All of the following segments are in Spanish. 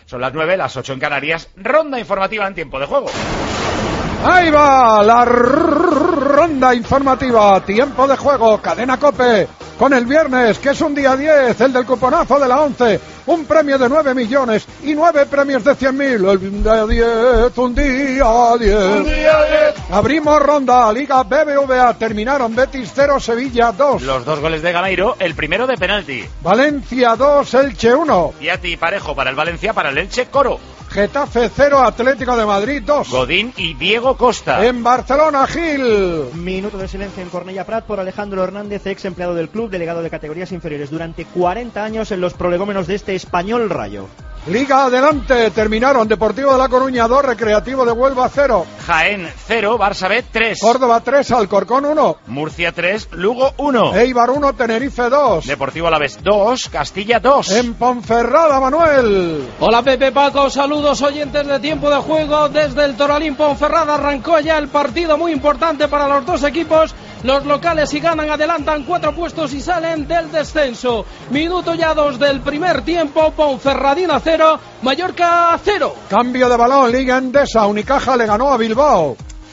Son las 9, las 8 en Canarias. Ronda informativa en tiempo de juego. Ahí va la ronda informativa, tiempo de juego, Cadena COPE, con el viernes, que es un día 10, el del cuponazo de la 11, un premio de 9 millones y 9 premios de 100.000, el día 10, un día 10. Abrimos ronda, Liga BBVA, terminaron Betis 0, Sevilla 2. Los 2 goles de Gameiro, el primero de penalti. Valencia 2, Elche 1. Piatti parejo para el Valencia, para el Elche Coro. Getafe 0, Atlético de Madrid 2. Godín y Diego Costa. En Barcelona, Gil. Minuto de silencio en Cornellà Prat por Alejandro Hernández, ex empleado del club, delegado de categorías inferiores durante 40 años en los prolegómenos de este Español Rayo. Liga adelante, terminaron Deportivo de La Coruña 2, Recreativo de Huelva 0. Jaén 0, Barça B 3. Córdoba 3, Alcorcón 1. Murcia 3, Lugo 1. Eibar 1, Tenerife 2. Deportivo Alavés 2, Castilla 2. En Ponferrada, Manuel. Hola Pepe, Paco, saludos oyentes de tiempo de juego desde el Toralín Ponferrada. Arrancó ya el partido muy importante para los dos equipos. Los locales, si ganan, adelantan 4 puestos y salen del descenso. Minuto ya 2 del primer tiempo. Ponferradina 0, Mallorca 0. Cambio de balón, Liga Endesa. Unicaja le ganó a Bilbao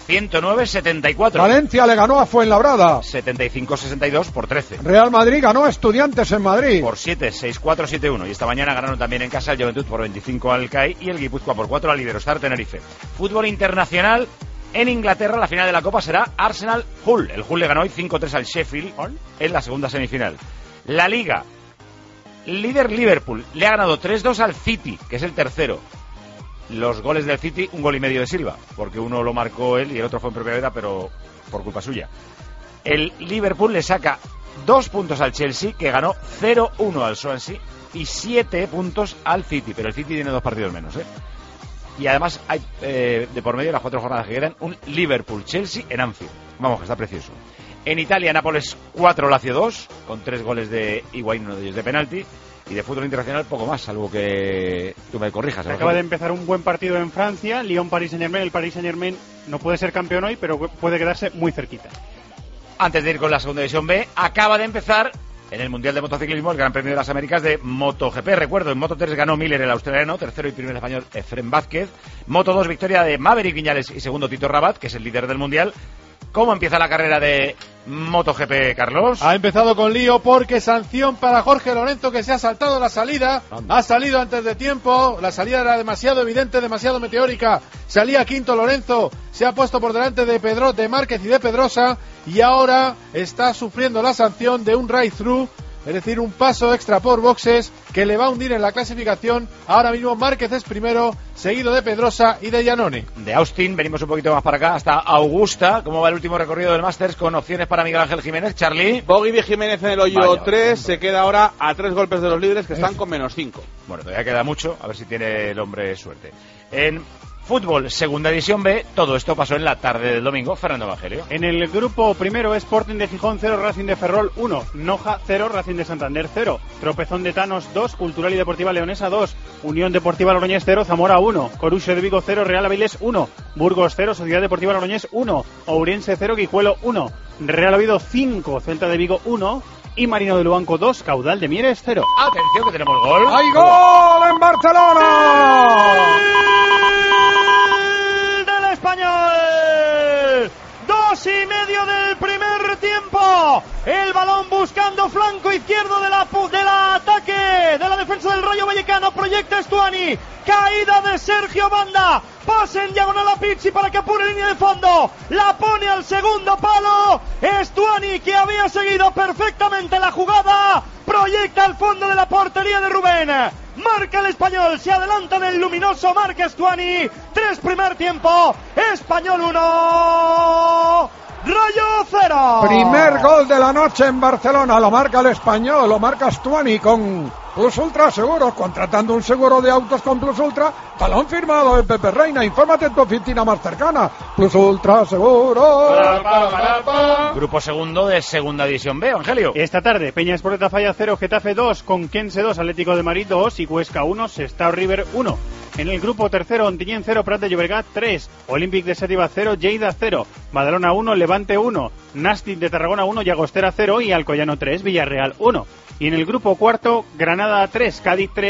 109-74. Valencia le ganó a Fuenlabrada 75-62 por 13. Real Madrid ganó a Estudiantes en Madrid Por 7, 6-4, 7-1. Y esta mañana ganaron también en casa el Juventud por 25 al CAI y el Guipúzcoa por 4 al Iberostar Tenerife. Fútbol internacional. En Inglaterra la final de la Copa será Arsenal-Hull. El Hull le ganó hoy 5-3 al Sheffield en la segunda semifinal. La Liga, líder Liverpool, le ha ganado 3-2 al City, que es el tercero. Los goles del City, 1 gol y medio de Silva, porque uno lo marcó él y el otro fue en propia veda, pero por culpa suya. El Liverpool le saca 2 puntos al Chelsea, que ganó 0-1 al Swansea, y 7 puntos al City, pero el City tiene 2 partidos menos, Y además hay de por medio, las 4 jornadas que quedan, un Liverpool-Chelsea en Anfield. Vamos, que está precioso. En Italia, Nápoles 4, Lazio 2, con 3 goles de Higuaín, uno de ellos de penalti. Y de fútbol internacional poco más, salvo que tú me corrijas. Acaba de empezar un buen partido en Francia, Lyon-Paris Saint-Germain. El Paris Saint-Germain no puede ser campeón hoy, pero puede quedarse muy cerquita. Antes de ir con la segunda división B, acaba de empezar en el Mundial de Motociclismo el Gran Premio de las Américas de MotoGP. Recuerdo, en Moto 3 ganó Miller, el australiano, tercero y primero el español Efrén Vázquez. Moto 2, victoria de Maverick Viñales y segundo Tito Rabat, que es el líder del Mundial. ¿Cómo empieza la carrera de MotoGP, Carlos? Ha empezado con lío porque sanción para Jorge Lorenzo, que se ha saltado la salida. Ha salido antes de tiempo. La salida era demasiado evidente, demasiado meteórica. Salía quinto Lorenzo. Se ha puesto por delante de Márquez y de Pedrosa. Y ahora está sufriendo la sanción de un ride-through, es decir, un paso extra por boxes que le va a hundir en la clasificación. Ahora mismo Márquez es primero, seguido de Pedrosa y de Iannone. De Austin venimos un poquito más para acá, hasta Augusta. ¿Cómo va el último recorrido del Masters con opciones para Miguel Ángel Jiménez? Charlie. Bogey de Jiménez en el hoyo 3, se queda ahora a 3 golpes de los líderes que están con -5. Bueno, todavía queda mucho, a ver si tiene el hombre suerte. En fútbol, segunda división B, todo esto pasó en la tarde del domingo. Fernando Evangelio. En el grupo primero, Sporting de Gijón 0, Racing de Ferrol 1, Noja 0, Racing de Santander 0, Tropezón de Tanos 2, Cultural y Deportiva Leonesa 2, Unión Deportiva Logroñés 0, Zamora 1, Corucho de Vigo 0, Real Avilés 1, Burgos 0, Sociedad Deportiva Logroñés 1, Ourense 0, Guijuelo 1, Real Oviedo 5, Celta de Vigo 1 y Marino de Luanco 2, Caudal de Mieres 0. Atención que tenemos gol. ¡Hay gol en Barcelona! Español, 2:30 del primer tiempo. El balón buscando flanco izquierdo del ataque de la defensa del Rayo Vallecano. Proyecta Stuani, caída de Sergio Banda, pase en diagonal a Pizzi para que apure línea de fondo, la pone al segundo palo. Stuani, que había seguido perfectamente la jugada, proyecta al fondo de la portería de Rubén. Marca el Español, se adelanta en el luminoso Marc Stuani. 3 primer tiempo, Español 1, Rayo 0. Primer gol de la noche en Barcelona, lo marca el Español, lo marca Stuani con Plus Ultra Seguros, contratando un seguro de autos con Plus Ultra. Balón firmado de Pepe Reina, infórmate en tu oficina más cercana. Plus Ultra Seguros. Grupo segundo de segunda división B, Evangelio. Esta tarde, Peña Sport de Falla 0, Getafe 2, Conquense 2, Atlético de Madrid 2 y Huesca 1, Sestao River 1. En el grupo tercero, Ontinyent 0, Prat de Llobregat 3, Olympic de Xàtiva 0, Lleida 0, Badalona 1, Levante 1, Nàstic de Tarragona 1, Llagostera 0 y Alcoyano 3, Villarreal 1. Y en el grupo cuarto, Granada 3, Cádiz 3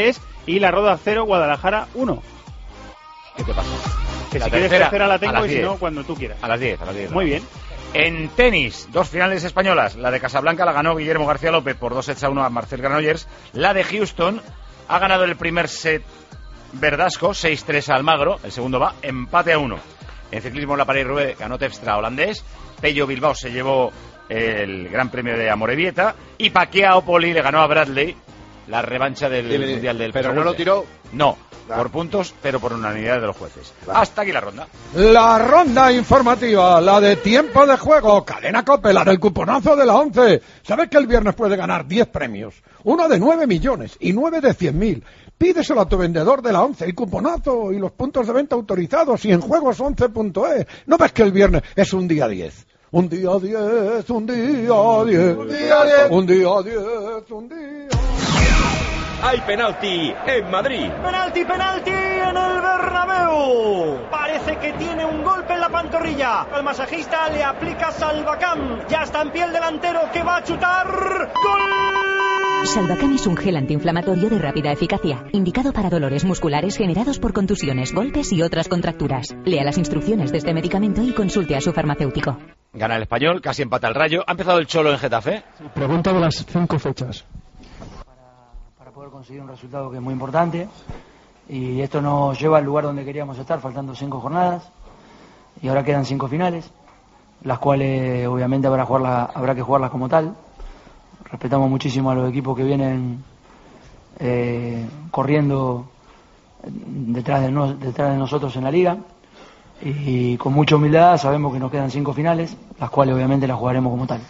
Y La Roda 0, Guadalajara 1. ¿Qué te pasa? Que La si quieres tercera la tengo y si no, cuando tú quieras. A las 10. Muy bien. En tenis, 2 finales españolas. La de Casablanca la ganó Guillermo García López por 2-1 a Marcel Granollers. La de Houston ha ganado el primer set Verdasco, 6-3 a Almagro. El segundo va empate a 1. En ciclismo, la Paris-Roubaix ganó Terpstra holandés. Pello Bilbao se llevó el Gran Premio de Amorebieta. Y Pacquiao Poli le ganó a Bradley la revancha del Mundial del Pero no lo tiró. No, por puntos, pero por unanimidad de los jueces. Hasta aquí la ronda. La ronda informativa, la de tiempo de juego, Cadena COPE, la del cuponazo de la 11. ¿Sabes que el viernes puede ganar 10 premios? Uno de 9 millones y 9 de 100.000. Pídeselo a tu vendedor de la 11, el cuponazo y los puntos de venta autorizados y en juegos11.es. ¿No ves que el viernes es un día 10? Un día 10, un día 10, un día 10, un día 10, un día. Hay penalti en Madrid. Penalti en el Bernabéu. Parece que tiene un golpe en la pantorrilla. El masajista le aplica Salvacam. Ya está en pie el delantero que va a chutar. ¡Gol! Salvacam es un gel antiinflamatorio de rápida eficacia, indicado para dolores musculares generados por contusiones, golpes y otras contracturas. Lea las instrucciones de este medicamento y consulte a su farmacéutico. Gana el Español, casi empata el Rayo. ¿Ha empezado el Cholo en Getafe? Pregunta de las 5 fechas. Para poder conseguir un resultado que es muy importante, y esto nos lleva al lugar donde queríamos estar, faltando 5 jornadas, y ahora quedan 5 finales, las cuales obviamente habrá que jugarlas como tal. Respetamos muchísimo a los equipos que vienen corriendo detrás de nosotros en la liga, y con mucha humildad sabemos que nos quedan 5 finales, las cuales obviamente las jugaremos como tal.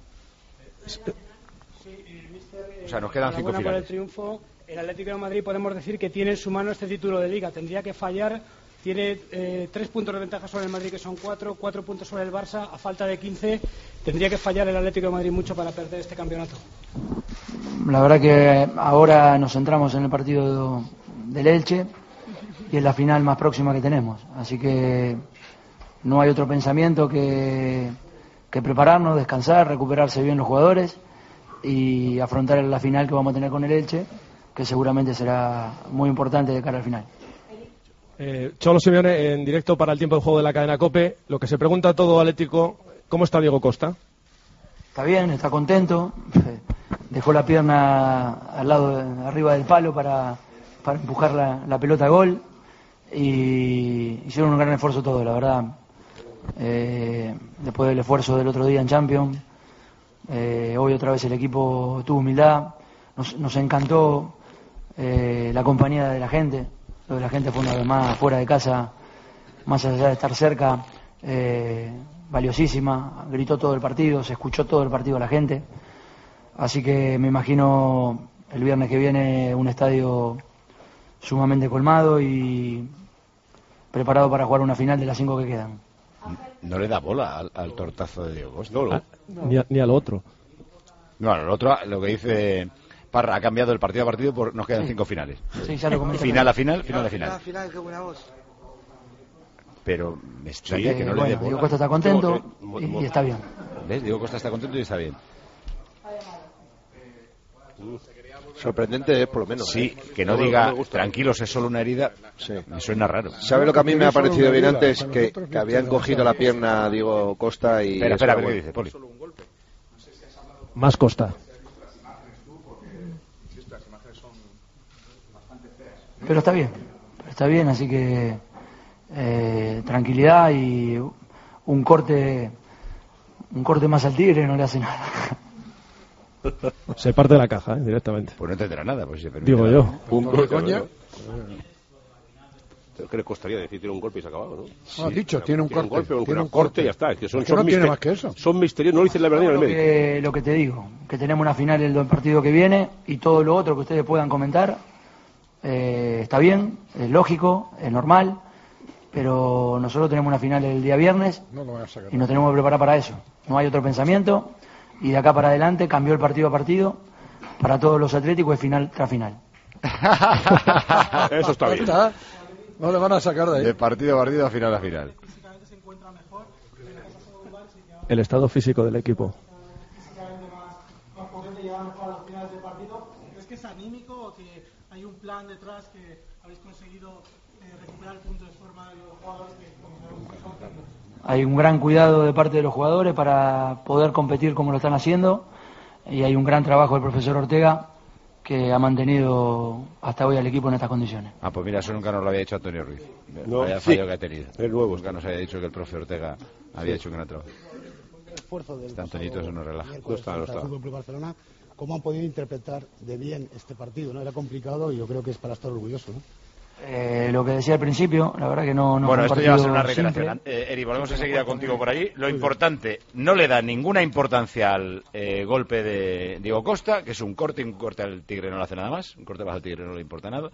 O sea, nos quedan 5 finales. Por el triunfo, el Atlético de Madrid podemos decir que tiene en su mano este título de Liga. Tendría que fallar, tiene 3 puntos de ventaja sobre el Madrid, que son 4 puntos sobre el Barça, a falta de 15. Tendría que fallar el Atlético de Madrid mucho para perder este campeonato. La verdad que ahora nos centramos en el partido del Elche y en la final más próxima que tenemos. Así que no hay otro pensamiento que prepararnos, descansar, recuperarse bien los jugadores y afrontar la final que vamos a tener con el Elche, que seguramente será muy importante de cara al final. Cholo Simeone en directo para el tiempo de juego de la cadena COPE. Lo que se pregunta a todo Atlético, ¿cómo está Diego Costa? Está bien, está contento. Dejó la pierna al lado, arriba del palo para empujar la pelota a gol, y hicieron un gran esfuerzo todos, la verdad. Después del esfuerzo del otro día en Champions, hoy otra vez el equipo tuvo humildad. Nos encantó la compañía de la gente. Lo de la gente fue una vez más fuera de casa, más allá de estar cerca, valiosísima. Gritó todo el partido, se escuchó todo el partido a la gente. Así que me imagino el viernes que viene un estadio sumamente colmado y preparado para jugar una final de las 5 que quedan. No le da bola al tortazo de Diego Costa. Ni al otro. No, al otro, lo que dice Parra, ha cambiado el partido a partido, nos quedan 5 finales. Sí, ya lo comenté. Final a final, final a final. Cada final, qué buena voz. Pero me extraña que no le dé bola. Diego Costa está contento y está bien. ¿Ves? Diego Costa está contento y está bien. Sorprendente, por lo menos. Sí, que no diga tranquilos, es solo una herida. Sí. Me suena raro. ¿Sabe lo que a mí me ha parecido bien antes? Que habían cogido la pierna a Diego Costa y... Espera, ¿qué dice, Poli? Más Costa. Pero está bien, así que tranquilidad y un corte más al tigre no le hace nada. Se parte de la caja, directamente. Pues no tendrá nada, pues si se permite. Digo yo. ¿Un coña? ¿Qué le costaría decir tiene un golpe y se ha acabado, no? Sí. Has dicho, tiene un corte. Tiene un corte y ya está. Es que no tiene más que eso. Son misterios, no dicen la verdad en el médico. Lo que te digo, que tenemos una final el partido que viene y todo lo otro que ustedes puedan comentar, está bien, es lógico, es normal, pero nosotros tenemos una final el día viernes y nos tenemos que preparar para eso. No hay otro pensamiento y de acá para adelante cambió el partido a partido para todos los atléticos, es final tras final. Eso está bien. No le van a sacar de ahí. De partido a partido, a final a final. El estado físico del equipo. ¿Crees que es anímico o que hay un plan detrás que habéis conseguido recuperar el punto de forma de los jugadores Hay un gran cuidado de parte de los jugadores para poder competir como lo están haciendo, y hay un gran trabajo del profesor Ortega que ha mantenido hasta hoy al equipo en estas condiciones. Ah, pues mira, eso nunca nos lo había dicho Antonio Ruiz. No, Vaya fallo que ha tenido. Es nuevo. Nunca nos había dicho que el profe Ortega había hecho un gran trabajo. Está Antoñito, eso nos relaja. No está. Fútbol Club Barcelona, ¿cómo han podido interpretar de bien este partido? ¿No? Era complicado y yo creo que es para estar orgulloso, ¿no? Lo que decía al principio, la verdad que no bueno, esto ya va a ser una simple. reiteración. Eri, volvemos enseguida contigo por allí. Lo importante, no le da ninguna importancia al golpe de Diego Costa, que es un corte al Tigre no le hace nada más, un corte bajo al Tigre no le importa nada,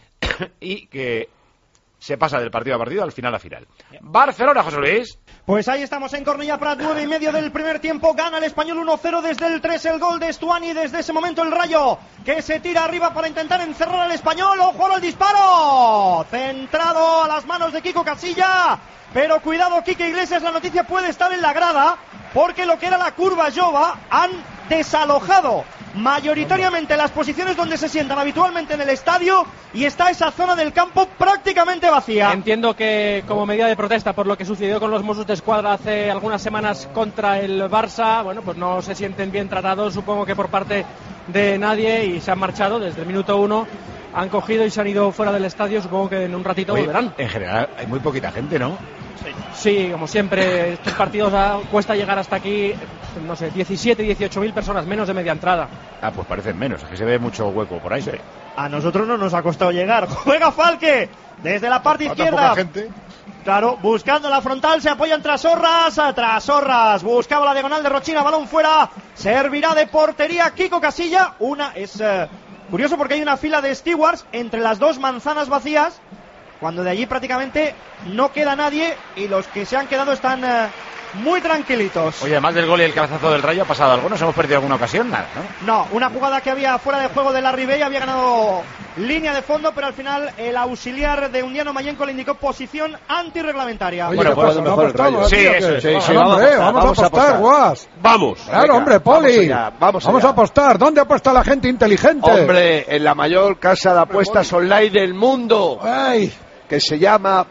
y que se pasa del partido a partido, al final a final. Barcelona, José Luis. Pues ahí estamos en Cornellà Prat, 9:30 del primer tiempo. Gana el Español 1-0 desde el 3, el gol de Stuani. Desde ese momento el Rayo, que se tira arriba para intentar encerrar al Español. ¡Ojo al disparo! Centrado a las manos de Kiko Casilla. Pero cuidado, Quique Iglesias, la noticia puede estar en la grada, porque lo que era la curva Jova han desalojado mayoritariamente las posiciones donde se sientan habitualmente en el estadio, y está esa zona del campo prácticamente vacía. Entiendo que como medida de protesta por lo que sucedió con los Mossos de Escuadra hace algunas semanas contra el Barça, bueno, pues no se sienten bien tratados, supongo que por parte de nadie, y se han marchado desde el minuto 1. Han cogido y se han ido fuera del estadio, supongo que en un ratito volverán. En general hay muy poquita gente, ¿no? Sí, como siempre, estos partidos cuesta llegar hasta aquí, no sé, 17, 18.000 personas, menos de media entrada. Ah, pues parecen menos, es que se ve mucho hueco por ahí. Sí. A nosotros no nos ha costado llegar. Juega Falque desde la parte izquierda. Poca gente. Claro, buscando la frontal, se apoyan Trasorras, buscaba la diagonal de Rochina, balón fuera, servirá de portería Kiko Casilla. Una es curioso porque hay una fila de stewards entre las dos manzanas vacías, cuando de allí prácticamente no queda nadie, y los que se han quedado están muy tranquilitos. Oye, además del gol y el cabezazo del Rayo, ¿ha pasado algo? ¿Nos hemos perdido alguna ocasión? Nada, ¿no? No, una jugada que había fuera de juego de Larry Bey, había ganado línea de fondo, pero al final el auxiliar de Undiano Mayenco le indicó posición antirreglamentaria. Oye, bueno, pues no apostamos. Sí, eso. Vamos a apostar, Guas. Vamos. Claro, Venga, hombre, Poli. vamos a apostar. ¿Dónde apuesta la gente inteligente? Hombre, en la mayor casa de apuestas online del mundo, ¡Ay! que se llama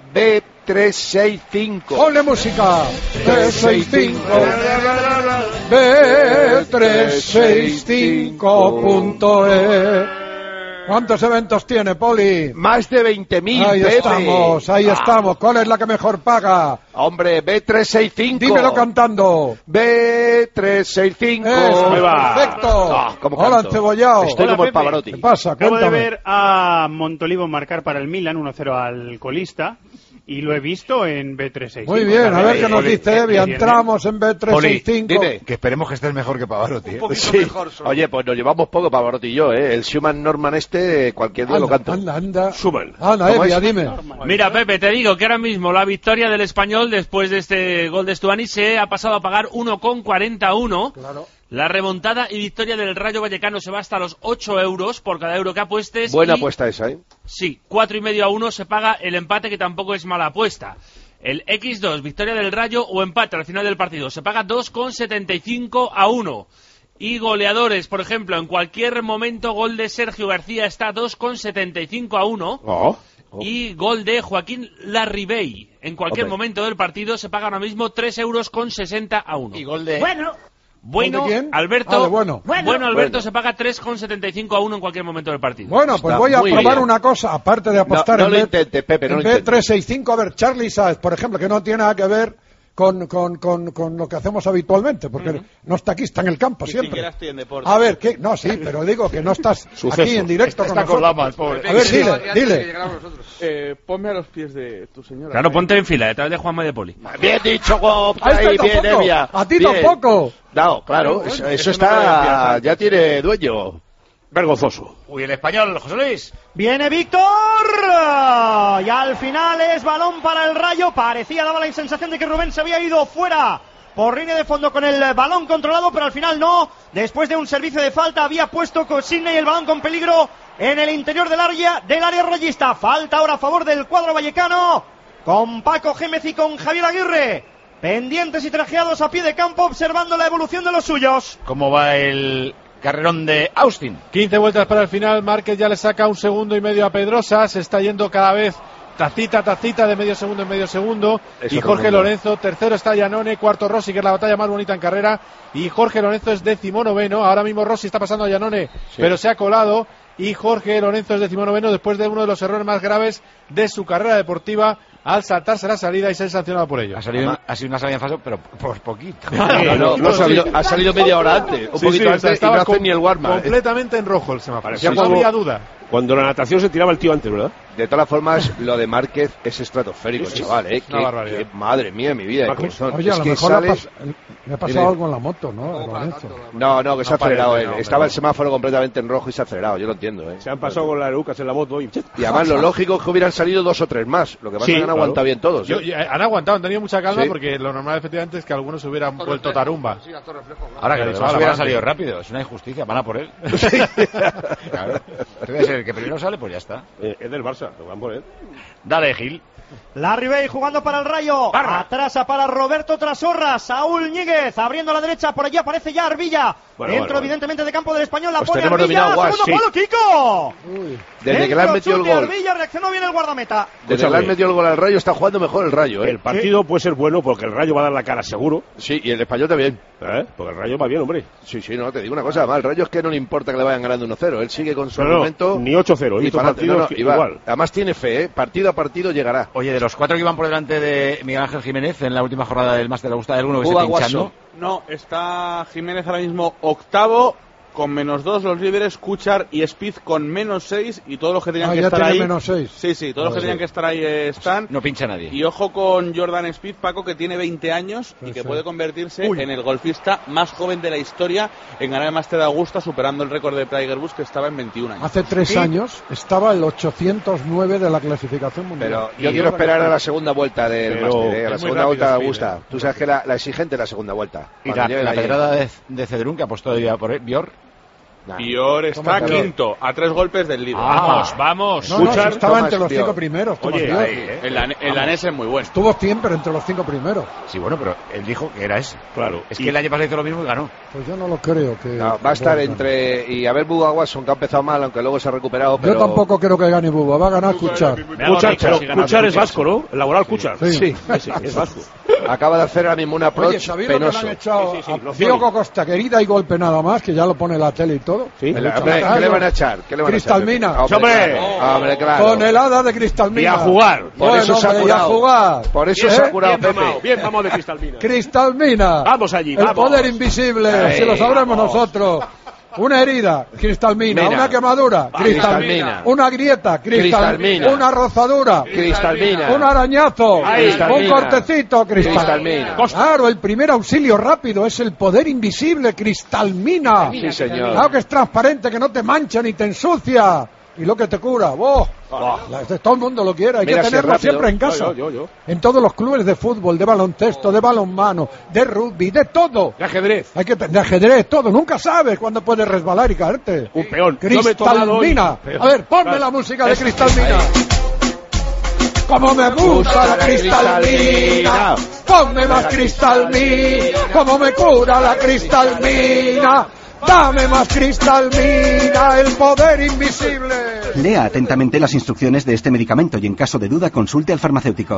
Bet365. ¡Ponle música! B365. Bet365.es. ¿Cuántos eventos tiene, Poli? Más de 20.000, Ahí Pepe. ahí estamos. ¿Cuál es la que mejor paga? Hombre, Bet365. Dímelo cantando. Bet365. Eso, Ahí va. perfecto. No, ¿cómo Hola, canto? encebollado. Estoy como el Pavarotti. ¿Qué pasa? Acabo de Cuéntame. ver a Montolivo marcar para el Milan 1-0 al colista, y lo he visto en B365. Muy bien, a ver qué nos dice Evia. Poli, Entramos en B365. Dime. Que esperemos que estés mejor que Pavarotti. Sí. Oye, pues nos llevamos poco Pavarotti y yo, ¿eh? El Schumann Norman cualquier día lo canto. Anda. Suman. Anda, ¿Cómo Evia, es? dime. Mira, Pepe, te digo que ahora mismo la victoria del Español después de este gol de Stuani se ha pasado a pagar 1,41. Claro. La remontada y victoria del Rayo Vallecano se va hasta los 8 euros por cada euro que apuestes. Buena y, apuesta esa, ¿eh? Sí, 4,5-1 se paga el empate, que tampoco es mala apuesta. El X2, victoria del Rayo o empate al final del partido, se paga 2,75-1. Y goleadores, por ejemplo, en cualquier momento, gol de Sergio García está 2,75-1. Oh. Y gol de Joaquín Larribey. En cualquier momento del partido se paga ahora mismo 3,60-1. Y gol de... Bueno, ¿Gol de quién? Alberto. Ah, de bueno. Alberto se paga 3,75-1 en cualquier momento del partido. Bueno, pues Está voy a muy probar bien. una cosa, aparte de apostar No en lo intentes, Pepe, no lo intentes. B365. A ver, Charlie Sáez, por ejemplo, que no tiene nada que ver con lo que hacemos habitualmente, porque no está aquí, está en el campo siempre. A ver, ¿qué? No, sí, pero digo que no estás aquí en directo con nosotros. A ver, dile. Ponme a los pies de tu señora. Claro, ponte en fila, detrás de Juanma de Poli. Bien dicho, A este ahí, bien, tampoco. Evia. A ti Bien. tampoco. No, claro, eso está, ya tiene dueño. Vergonzoso. Uy, el Español, José Luis. Viene Víctor, y al final es balón para el Rayo. Daba la sensación de que Rubén se había ido fuera por línea de fondo con el balón controlado, pero al final no. Después de un servicio de falta había puesto Sidney el balón con peligro en el interior del área rayista. Falta ahora a favor del cuadro vallecano, con Paco Gémez y con Javier Aguirre pendientes y trajeados a pie de campo, observando la evolución de los suyos. ¿Cómo va el carrerón de Austin. 15 vueltas para el final, Márquez ya le saca 1,5 segundos a Pedrosa, se está yendo cada vez tacita de medio segundo en medio segundo. Eso y Jorge todo Lorenzo, tercero está Iannone, cuarto Rossi, que es la batalla más bonita en carrera, y Jorge Lorenzo es 19º. Ahora mismo Rossi está pasando a Iannone, pero se ha colado, y Jorge Lorenzo es 19º después de uno de los errores más graves de su carrera deportiva al saltarse la salida y ser sancionado por ello. Ha sido una salida en falso, pero por poquito. Ha salido media hora antes, un poquito antes, y no hace ni el warm-up. Completamente en rojo el semáforo. Ya no había duda. Cuando la natación se tiraba el tío antes, ¿verdad? De todas formas, lo de Márquez es estratosférico, chaval, Una barbaridad. Madre mía, mi vida. Oye, a lo mejor le ha pasado algo en la moto, ¿no? No, que se ha acelerado él. Estaba el semáforo completamente en rojo y se ha acelerado, yo lo entiendo. Se han pasado con las erucas en la moto y además lo lógico es que hubieran salido 2 o 3 más. Lo que pasa es que han aguantado bien todos. Han aguantado, han tenido mucha calma porque lo normal efectivamente es que algunos se hubieran vuelto tarumba. Ahora que los demás hubieran salido rápido, es una injusticia, van a por él. Claro. Debe ser el que primero sale, pues ya está. Es del Barça, lo van por él. Dale, Gil. Larry Bay jugando para el Rayo. Atrás para Roberto Trasorra. Saúl Ñíguez abriendo a la derecha. Por allí aparece ya Arbilla. Dentro, evidentemente, de campo del Español. La pone Arbilla. Segundo palo, Kiko. Desde que le han metido el gol. Arbilla reaccionó bien el guardameta. Desde que le han metido el gol al Rayo, está jugando mejor el Rayo. El partido puede ser bueno porque el Rayo va a dar la cara seguro. Sí, y el Español también. Porque el Rayo va bien, hombre. Sí, no, te digo una cosa. Además, el Rayo es que no le importa que le vayan ganando 1-0. Él sigue con su argumento. Ni 8-0. Igual. Además tiene fe, partido a partido llegará. Oye, de los 4 que iban por delante de Miguel Ángel Jiménez en la última jornada del Máster, ¿le gusta alguno que esté pinchando? No, está Jiménez ahora mismo octavo, con -2 los líderes, Kuchar y Spieth con -6, y todos los que tenían que estar ahí. -6. Sí, todos los que tenían que estar ahí están. No pincha nadie. Y ojo con Jordan Spieth, Paco, que tiene 20 años y que puede convertirse en el golfista más joven de la historia en ganar el Máster de Augusta, superando el récord de Tiger Woods, que estaba en 21 años. Hace 3 años estaba el 809 de la clasificación mundial. Pero yo quiero esperar a la segunda vuelta del Máster, a la segunda vuelta de Augusta. Tú sabes que la exigente es la segunda vuelta. Y la pedrada de Cedrún, que apostó todavía por él, Bior. Bior está quinto, a 3 golpes del líder. Vamos. Estaba entre los 5 primeros. Oye, el danés es muy bueno. Estuvo siempre entre los 5 primeros. Sí, bueno, pero él dijo que era ese. Claro. Es que el año pasado hizo lo mismo y ganó. Pues yo no lo creo. Va a estar entre... Y a ver, Bubba Watson, que ha empezado mal, aunque luego se ha recuperado. Pero... Yo tampoco creo que gane Bubba. Va a ganar Kuchar. Kuchar es vasco, ¿no? El laboral Kuchar. Sí, es vasco. Acaba de hacer ahora mismo un approach penoso. Que le han echado a Diogo Costa, querida y golpe nada más, que ya lo pone la tele y todo. Sí. ¿Qué le van a echar? Cristalmina. Hombre, claro. Tonelada de Cristalmina. Y a jugar. Por eso se ha curado. Por eso se ha curado, Pepe. Bien, vamos de Cristalmina. Cristalmina. Vamos allí, El poder invisible, si lo sabremos nosotros. Una herida, Cristalmina. Una quemadura, Cristalmina. Una grieta, Cristalmina. Una rozadura, Cristalmina. Un arañazo, un cortecito, Cristalmina. Claro, el primer auxilio rápido es el poder invisible, Cristalmina. Sí, señor. Claro que es transparente, que no te mancha ni te ensucia. Y lo que te cura, todo el mundo lo quiere, hay que tenerlo siempre en casa. Yo. En todos los clubes de fútbol, de baloncesto, de balonmano, de rugby, de todo. De ajedrez. De ajedrez, todo. Nunca sabes cuándo puedes resbalar y caerte. Un peón. Cristalmina. A ver, ponme la música de Cristalmina. Como me gusta la Cristalmina. Ponme más Cristalmina. Como me cura la Cristalmina. Dame más Cristalmina, el poder invisible. Lea atentamente las instrucciones de este medicamento y en caso de duda consulte al farmacéutico.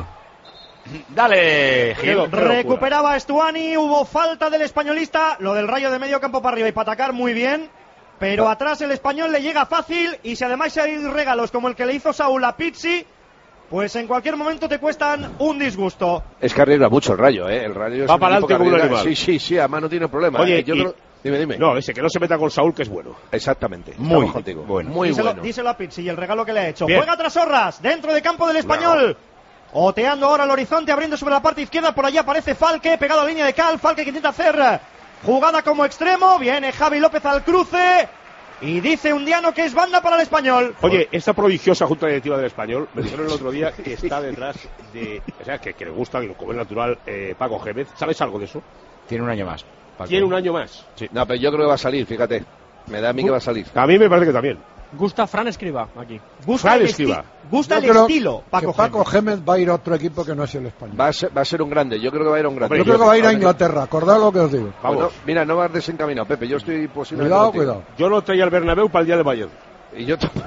Dale, Gil. Recuperaba Estuani, hubo falta del españolista, lo del Rayo de medio campo para arriba y para atacar muy bien, pero atrás el español le llega fácil y si además hay regalos como el que le hizo Saúl a Pizzi, pues en cualquier momento te cuestan un disgusto. Es que arriesga mucho el Rayo, El Rayo va para adelante como un animal. Sí, además no tiene problema. Oye, Dime. No, ese que no se meta con Saúl, que es bueno. Exactamente. Muy contigo. Bueno. Muy bueno. Díselo a Pizzi y el regalo que le ha hecho. Bien. Juega Trasorras, dentro de campo del español. Oteando ahora el horizonte, abriendo sobre la parte izquierda. Por allá aparece Falque, pegado a la línea de cal. Falque que intenta hacer jugada como extremo. Viene Javi López al cruce. Y dice Undiano que es banda para el español. Oye, esta prodigiosa junta directiva del español, me dijeron el otro día que está detrás de... O sea, que le gusta, que lo come natural, Paco Gémez. ¿Sabes algo de eso? Tiene un año más. Tiene un año más. Sí. No, pero yo creo que va a salir, fíjate. Me da a mí que va a salir. A mí me parece que también. Gusta Fran Escribá aquí. Gusta el estilo, Paco Gémez va a ir a otro equipo que no es el español. Va a ser un grande, yo creo que va a ir a un grande. Yo creo que va a ir a Inglaterra, acordad lo que os digo. Bueno, mira, no vas desencaminado, Pepe, yo estoy posible. Cuidado. Yo lo traía al Bernabéu para el día de Bayern. Y yo te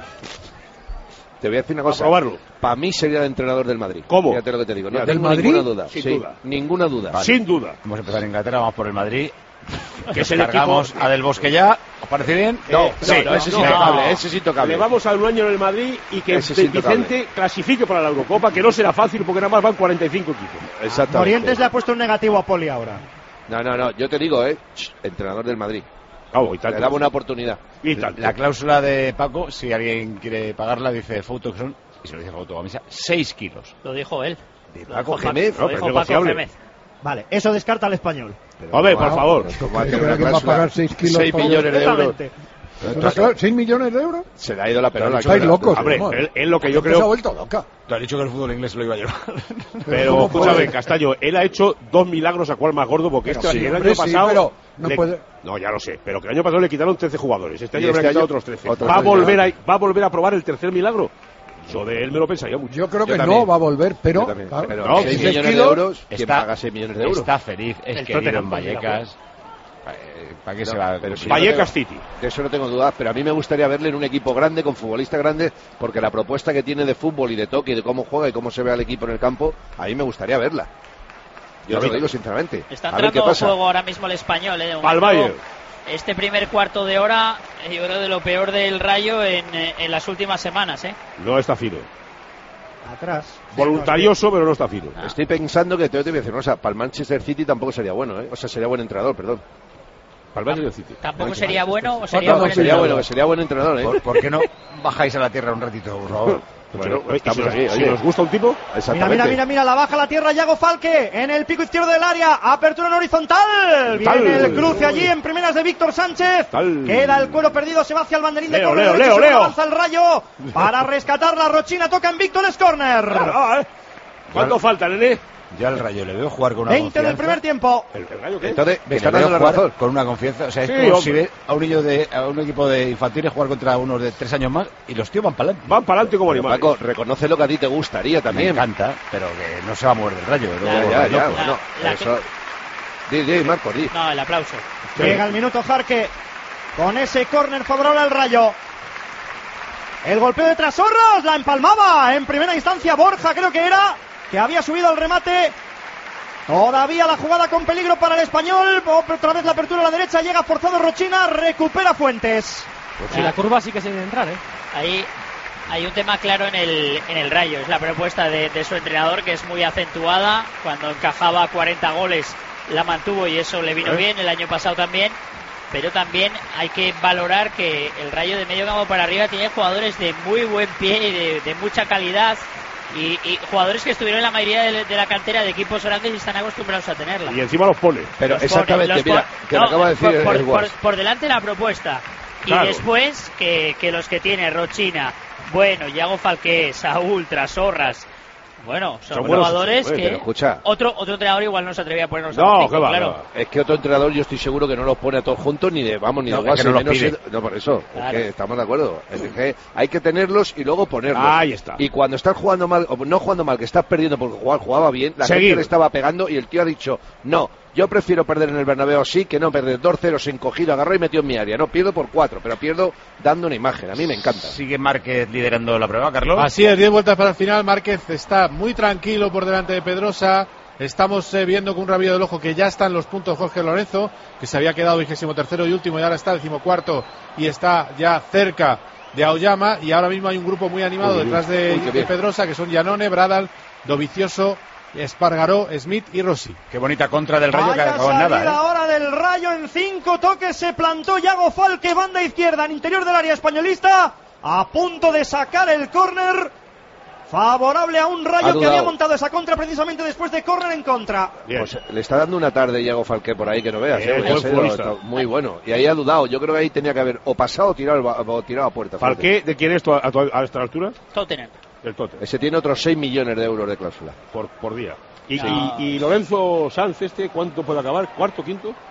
voy a decir una cosa. A probarlo. Para mí sería el entrenador del Madrid. ¿Cómo? Fíjate lo que te digo. No ¿Del tengo Madrid? ninguna duda. Sin duda. Ninguna duda. Vale. Sin duda. Vamos a empezar en Inglaterra, vamos por el Madrid. Que es el Cargamos equipo. a Del Bosque ya. ¿Os parece bien? No, Sí. ese es intocable, ese es intocable. Le vamos al un año en el Madrid y que Ese es intocable. Vicente clasifique para la Eurocopa, que no será fácil porque nada más van 45 equipos. Exactamente. Morientes le ha puesto un negativo a Poli ahora. No, yo te digo, entrenador del Madrid. Vamos, y tanto. Le daba una oportunidad. Y tanto. La cláusula de Paco, si alguien quiere pagarla, dice Fouto, que son, y se lo dice Fouto Gamisa, 6 kilos. Lo dijo él. De Lo Paco dijo Gémez. Lo dijo Paco negociable. Gémez. Vale, eso descarta al español. Hombre, por favor. ¿Quién va a pagar 6 kilos? 6 millones de euros. ¿6 millones de euros? Se le ha ido la perola. Estáis locos. Hombre, vamos. él lo que yo Se ha creo. vuelto loca. Te ha dicho que el fútbol inglés lo iba a llevar. Pero ¿Cómo escúchame, puede? Castaño, él ha hecho 2 milagros a cual más gordo porque Pero sí, el hombre, año sí, pasado. pero no puede. No, ya lo sé, pero que el año pasado le quitaron 13 jugadores. Este Y año le este han quitado año otros 13. otros ¿Va a 13, volver a probar el tercer milagro? Yo de él me lo pensaría mucho. Yo creo que también. no va a volver, pero. Yo también. Claro, Pero no, 6 6 millones de kilos, euros, ¿quién paga 6 millones de euros? Está feliz, es El querido Tottenham en también Vallecas. ¿Para qué No, se va? pero sí. Vallecas City. De eso no tengo dudas, pero a mí me gustaría verle en un equipo grande, con futbolistas grandes, porque la propuesta que tiene de fútbol y de toque y de cómo juega y cómo se ve al equipo en el campo, a mí me gustaría verla. Yo os lo digo sinceramente. Está A ver qué entrando pasa. juego ahora mismo el español. De Al momento, Bayern. este primer cuarto de hora, yo creo de lo peor del Rayo en las últimas semanas. No está fino. Atrás. Voluntarioso, pero no está fino. Estoy pensando que te voy a decir, o sea, para el Manchester City tampoco sería bueno, ¿eh? O sea, sería buen entrenador, perdón. Para el Manchester City. Tampoco sería bueno o sería No, buen sería entrenador. bueno, que sería buen entrenador, ¿eh? ¿Por qué no bajáis a la tierra un ratito, por favor? Bueno, estamos si aquí, nos, si oye. nos gusta un tipo, Exactamente. Mira, la baja a la tierra Yago Falque en el pico izquierdo del área, apertura en horizontal, viene el cruce allí en primeras de Víctor Sánchez, queda el cuero perdido, se va hacia el banderín de córner derecho, se avanza el Rayo para rescatar la Rochina, toca en Víctor, es córner. ¿cuánto falta, nene? Yo al Rayo le veo jugar con una 20 del confianza. primer tiempo. ¿El Rayo qué? Entonces, Que me está le veo dando la jugar razón. con una confianza, o sea, es Sí, como hombre. si ve a un niño a un equipo de infantiles jugar contra unos de 3 años más y los tíos van para adelante. Van para adelante como Pero, animales. Paco, reconoce lo que a ti te gustaría Me también. encanta, pero que no se va a mover del Rayo. Ya, loco. bueno. La- Eso... Di, Marco, di. No, el aplauso. Llega el minuto Jarque con ese córner favorable al Rayo. El golpeo de Trasorros, la empalmaba en primera instancia Borja, creo que era, que había subido al remate. Todavía la jugada con peligro para el español. Otra vez la apertura a la derecha, llega forzado Rochina, recupera Fuentes. En la curva sí que se debe entrar, Ahí hay un tema claro en el Rayo. Es la propuesta de su entrenador, que es muy acentuada. Cuando encajaba 40 goles la mantuvo y eso le vino bien. El año pasado también. Pero también hay que valorar que el Rayo de medio campo para arriba tiene jugadores de muy buen pie y de mucha calidad. Y jugadores que estuvieron en la mayoría de la cantera de equipos grandes y están acostumbrados a tenerla. Y encima los pone. Pero Los exactamente, pone, mira, que lo acaba de decir por, el por, Guas. por delante la propuesta. Claro. Y después que los que tiene Rochina, bueno, Yago Falqué, Saúl, Trasorras, bueno, son buenos, jugadores oye, que pero escucha. otro entrenador igual no se atrevía a ponernos a No, los cinco, que va, claro. que va. Es que otro entrenador yo estoy seguro que no los pone a todos juntos ni de No, Guas, es que no los menos pide. no, por eso, Claro. es que estamos de acuerdo. Es que hay que tenerlos y luego ponerlos. Ahí está. Y cuando estás jugando mal, o no jugando mal, que estás perdiendo porque jugaba bien, la Seguir. gente le estaba pegando y el tío ha dicho, no, yo prefiero perder en el Bernabéu así que no perder 2-0 encogido, agarró y metió en mi área. No, pierdo por 4, pero pierdo dando una imagen. A mí me encanta. Sigue Márquez liderando la prueba, Carlos. Así es, 10 vueltas para el final. Márquez está muy tranquilo por delante de Pedrosa. Estamos viendo con un rabillo del ojo que ya están los puntos Jorge Lorenzo, que se había quedado 23º y último y ahora está 14º y está ya cerca de Aoyama. Y ahora mismo hay un grupo muy animado detrás de Pedrosa, que son Giannone, Bradal, Dovizioso, Espargaró, Smith y Rossi. Qué bonita contra del Rayo que Vaya acabó en salida nada, ahora del Rayo en 5 toques, se plantó Yago Falque, banda izquierda en interior del área españolista, a punto de sacar el córner favorable a un Rayo que había montado esa contra precisamente después de córner en contra. Pues le está dando una tarde Iago Falqué por ahí que no veas, Buen futbolista. muy bueno. Y ahí ha dudado, yo creo que ahí tenía que haber o pasado o tirado a puerta. ¿Falqué de quién es a esta altura? Tottenham. Del Tottenham. Ese tiene otros 6 millones de euros de cláusula. Por día. No. Y Lorenzo Sanz ¿cuánto puede acabar? ¿Cuarto, quinto?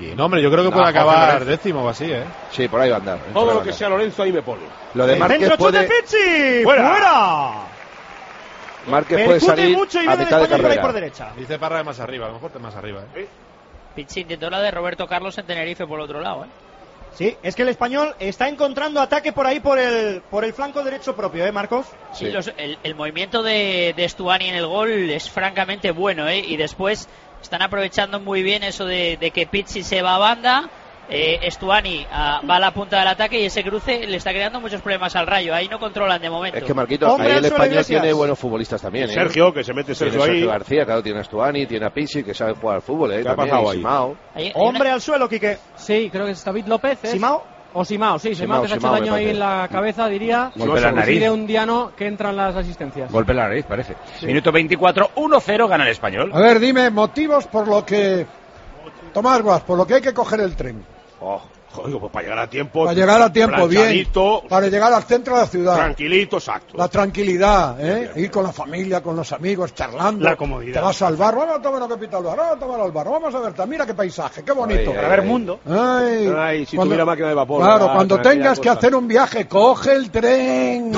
aquí. No, hombre, yo creo que puede acabar décimo o así, ¿eh? Sí, por ahí va a andar. Todo lo que sea Lorenzo ahí me pone. Lo de Márquez centro puede... de Pizzi. ¡Fuera! Márquez puede salir mucho y a viene mitad de España por ahí carrera. por derecha. Dice Parra de más arriba, a lo mejor te más arriba, ¿eh? Pizzi intentó la de Roberto Carlos en Tenerife por otro lado, ¿eh? Sí, es que el español está encontrando ataque por ahí por el flanco derecho propio, Marcos. Sí, el movimiento de Stuani en el gol es francamente bueno, y después están aprovechando muy bien eso de que Pizzi se va a banda, Stuani va a la punta del ataque y ese cruce le está creando muchos problemas al Rayo. Ahí no controlan de momento. Es que Marquito, ahí el español tiene buenos futbolistas también, ¿eh? Sergio, que se mete Sergio ahí. Sergio García, claro, tiene a Stuani, tiene a Pizzi, que sabe jugar al fútbol, ¿eh? ¿Qué ha pasado ahí? Simao. Hombre al suelo, Quique. Sí, creo que es David López. ¿Simao? O Simao, sí, Simao que se ha hecho daño ahí en la cabeza, diría. Golpe en la nariz. De un diano que entran las asistencias. Golpe en la nariz, parece. Sí. Minuto 24, 1-0, gana el español. A ver, dime, motivos por lo que... Tomás Guas, por lo que hay que coger el tren. Joder, pues para llegar a tiempo. Para llegar a tiempo, bien. Para llegar al centro de la ciudad. Tranquilito, exacto. La tranquilidad, ¿eh? Ir con la familia, con los amigos, charlando. La comodidad. Te vas al bar, vamos a tomar una copita al bar, vamos a tomar al bar, vamos a ver, mira qué paisaje, qué bonito. Para ver mundo. Ay, si tuviera máquina de vapor. Claro, cuando tengas que hacer un viaje, coge el tren.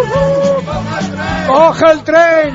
¡Coge el tren!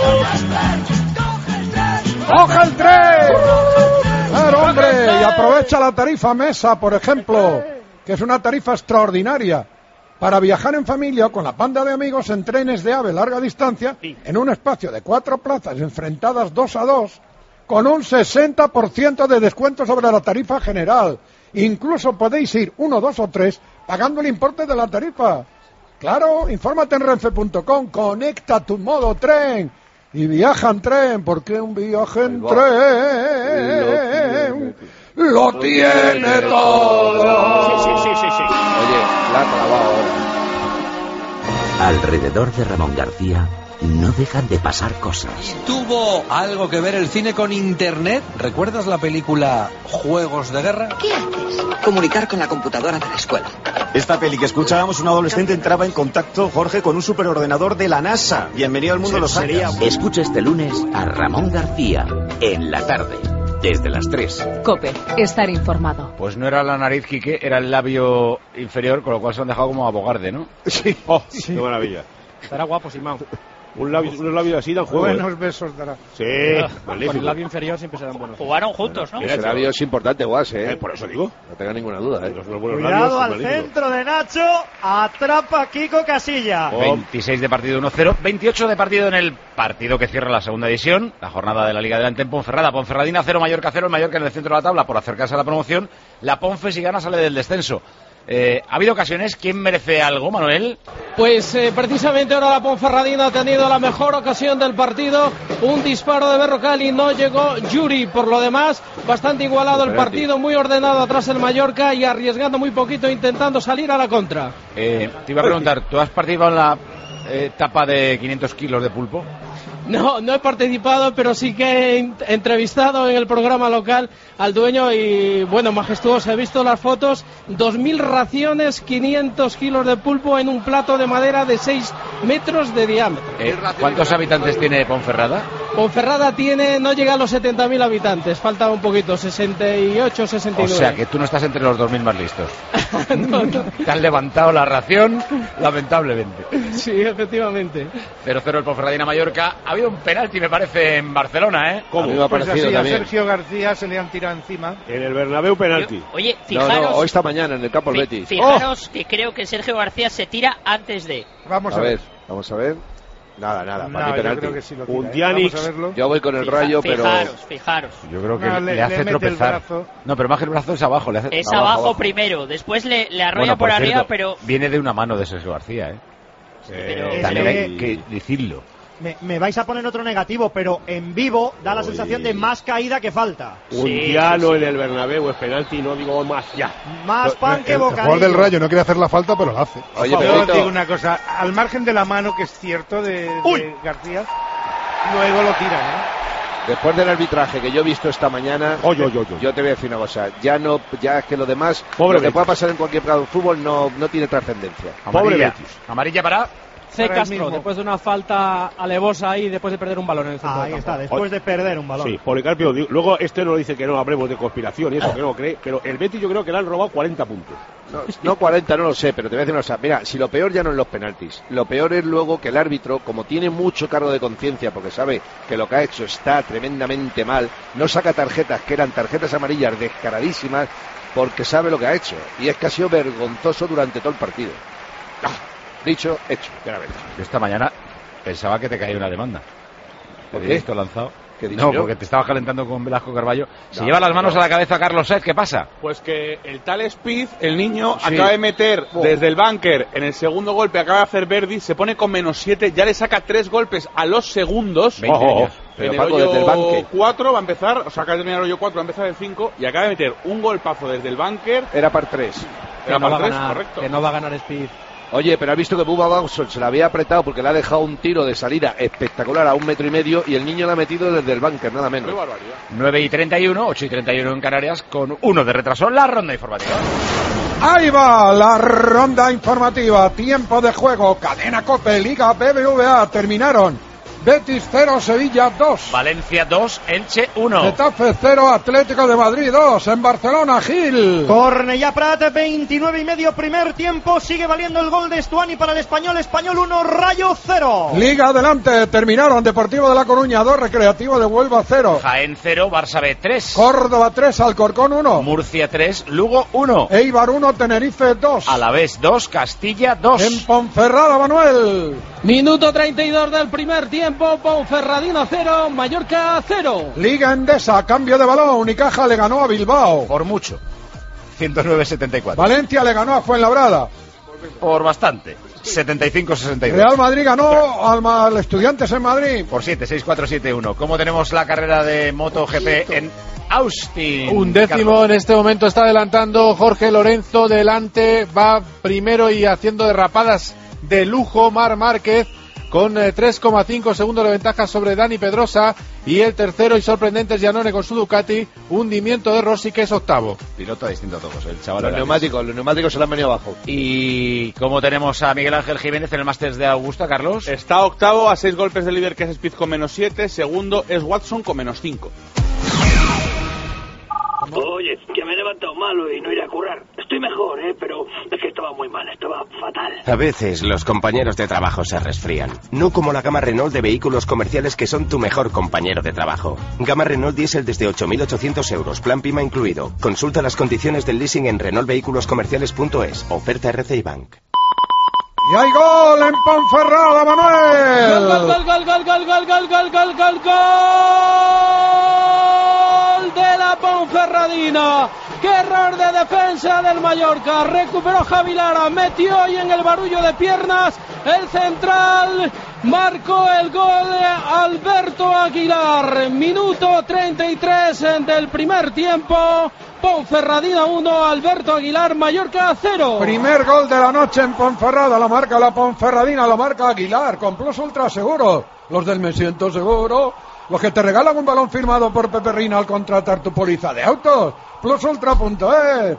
¡Coge el tren! Claro, hombre, y aprovecha la tarifa Mesa, por ejemplo, que es una tarifa extraordinaria para viajar en familia o con la banda de amigos en trenes de AVE larga distancia en un espacio de 4 plazas enfrentadas 2 a 2 con un 60% de descuento sobre la tarifa general. Incluso podéis ir 1, 2 o 3 pagando el importe de la tarifa. Claro, infórmate en renfe.com, conecta tu modo tren y viaja en tren, porque un viaje en tren lo tiene todo. Sí. Oye, la ha clavado ahora. Alrededor de Ramón García no dejan de pasar cosas. ¿Tuvo algo que ver el cine con Internet? ¿Recuerdas la película Juegos de Guerra? ¿Qué haces? Comunicar con la computadora de la escuela. Esta peli que escuchábamos, un adolescente entraba en contacto, Jorge, con un superordenador de la NASA. Bienvenido al mundo de los hackers. Escucha este lunes a Ramón García en la tarde, desde las 3. COPE, estar informado. Pues no era la nariz, Quique, era el labio inferior, con lo cual se han dejado como abogarde, ¿no? Sí. Qué maravilla. Estará guapo, Simao. Unos labios así dan juego. Buenos besos dará. Sí, magnífico. Con el labio inferior siempre se dan buenos. Jugaron juntos, ¿no? Ese labio es importante, Guas, por eso digo. No tenga ninguna duda, Cuidado al centro de Nacho, atrapa Kiko Casilla. 26 de partido, 1-0. 28 de partido en el partido que cierra la segunda edición, la jornada de la Liga Adelante en Ponferrada. Ponferradina 0, Mallorca 0, el Mallorca en el centro de la tabla por acercarse a la promoción. La Ponfe, si gana, sale del descenso. ¿Ha habido ocasiones? ¿Quién merece algo, Manuel? Pues precisamente ahora la Ponferradina ha tenido la mejor ocasión del partido. Un disparo de Berrocal y no llegó Yuri. Por lo demás, bastante igualado el partido, muy ordenado atrás el Mallorca y arriesgando muy poquito, intentando salir a la contra. Te iba a preguntar, ¿tú has participado en la etapa de 500 kilos de pulpo? No he participado, pero sí que he entrevistado en el programa local al dueño y, bueno, majestuoso. He visto las fotos, 2.000 raciones, 500 kilos de pulpo en un plato de madera de 6 metros de diámetro. ¿Cuántos habitantes tiene Ponferrada? Ponferrada no llega a los 70.000 habitantes, falta un poquito, 68, 69. O sea, que tú no estás entre los 2.000 más listos. No. Te han levantado la ración, lamentablemente. Sí, efectivamente. 0-0 el Ponferradina Mallorca. Ha habido un penalti, me parece, en Barcelona, ¿eh? ¿Cómo? Me ha parecido a también. Sergio García se le han tirado encima. En el Bernabéu, penalti. Oye, fijaros... No, hoy esta mañana en el campo del Betis. Fijaros que creo que Sergio García se tira antes de... Vamos a ver. Vamos a ver. Nada, para mí penalti. Creo que sí lo tira, un Dianix. Yo voy con el Rayo, pero... Fijaros. Yo creo que le hace tropezar. No, pero más que el brazo es abajo. Es abajo primero, después le arrolla por arriba, cierto, pero... Viene de una mano de Sergio García, ¿eh? Pero también hay que decirlo. Me vais a poner otro negativo, pero en vivo da la sensación de más caída que falta. Un diano en el Bernabéu es penalti, no digo más ya. Más pan que bocadillo. El jugador del Rayo no quiere hacer la falta, pero la hace. Oye, yo os digo una cosa, al margen de la mano, que es cierto, de García, luego lo tiran, Después del arbitraje que yo he visto esta mañana, yo te voy a decir una cosa, ya es que lo demás, lo que pueda pasar en cualquier campo de fútbol no tiene trascendencia. Amarilla para C. Castro, después de una falta alevosa ahí, después de perder un balón en el centro del campo. Está, después de perder un balón. Sí, Policarpio, luego nos dice que no hablemos de conspiración y eso, que no cree, pero el Betis yo creo que le han robado 40 puntos. No 40, no lo sé, pero te voy a decir una cosa. Mira, si lo peor ya no es los penaltis, lo peor es luego que el árbitro, como tiene mucho cargo de conciencia, porque sabe que lo que ha hecho está tremendamente mal, no saca tarjetas que eran tarjetas amarillas descaradísimas, porque sabe lo que ha hecho. Y es que ha sido vergonzoso durante todo el partido. Dicho, hecho, que era verdad. Yo esta mañana pensaba que te caía una demanda. ¿Por qué? Esto lanzado. No, porque te estabas calentando con Velasco Carballo. Se lleva las manos a la cabeza Carlos Saez, ¿qué pasa? Pues que el tal Speed, el niño, acaba de meter desde el búnker en el segundo golpe, acaba de hacer Verdi, se pone con -7, ya le saca 3 golpes a los segundos. 20 años. Pero en Paco, el desde el hoyo búnker 4 va a empezar, o sea, acaba de terminar el hoyo 4, va a empezar el 5 y acaba de meter un golpazo desde el búnker. Era par 3. Era par 3, ganar, correcto. que no va a ganar Speed. Oye, pero has visto que Bubba Dawson se la había apretado porque le ha dejado un tiro de salida espectacular a 1,5 metros y el niño la ha metido desde el búnker, nada menos. 9:31, 8:31 en Canarias, con 1 de retraso, la ronda informativa. Ahí va la ronda informativa. Tiempo de juego. Cadena COPE, Liga BBVA. Terminaron. Betis 0, Sevilla 2. Valencia 2, Elche 1. Getafe 0, Atlético de Madrid 2. En Barcelona, Gil. Cornellà Prat, 29,5 primer tiempo. Sigue valiendo el gol de Stuani para el Español. Español 1, Rayo 0. Liga adelante. Terminaron. Deportivo de La Coruña 2, Recreativo de Huelva 0. Jaén 0, Barça B 3. Córdoba 3, Alcorcón 1. Murcia 3, Lugo 1. Eibar 1, Tenerife 2. Alavés 2, Castilla 2. En Ponferrada, Manuel. Minuto 32 del primer tiempo. Ponferradina 0, Mallorca 0. Liga Endesa, cambio de balón. Unicaja le ganó a Bilbao. Por mucho. 109-74. Valencia le ganó a Fuenlabrada. Por bastante. 75-62. Real Madrid ganó al Estudiantes en Madrid. Por 7, 6-4-7-1. ¿Cómo tenemos la carrera de MotoGP en Austin? 11º Carlos. en este momento está adelantando Jorge Lorenzo, delante va primero y haciendo derrapadas de lujo Marc Márquez con 3,5 segundos de ventaja sobre Dani Pedrosa, y el tercero y sorprendente es Giannone con su Ducati, hundimiento de Rossi, que es octavo. Piloto distinto a todos, el chaval. Los neumáticos se le han venido abajo. ¿Y cómo tenemos a Miguel Ángel Jiménez en el Masters de Augusta, Carlos? Está octavo a 6 golpes del líder, que es Speed, con -7. Segundo es Watson con -5. Oye, que me he levantado malo y no iré a currar. Estoy mejor, pero es que estaba muy mal, estaba fatal. A veces los compañeros de trabajo se resfrían. No como la gama Renault de vehículos comerciales, que son tu mejor compañero de trabajo. Gama Renault Diesel desde 8.800 euros, plan PIMA incluido. Consulta las condiciones del leasing en renaultvehiculoscomerciales.es. Oferta RCI Bank. Y hay gol en Ponferrada, Manuel. Gol de la Ponferradina. Qué error de defensa del Mallorca. Recuperó Javi Lara, metió hoy en el barullo de piernas el central. Marcó el gol de Alberto Aguilar. Minuto 33 del primer tiempo. Ponferradina 1, Alberto Aguilar, Mallorca 0. Primer gol de la noche en Ponferrada, lo marca la Ponferradina, lo marca Aguilar, con Plus Ultra Seguro. Los del Me Siento Seguro, los que te regalan un balón firmado por Pepe Reina al contratar tu póliza de autos. Plusultra.es.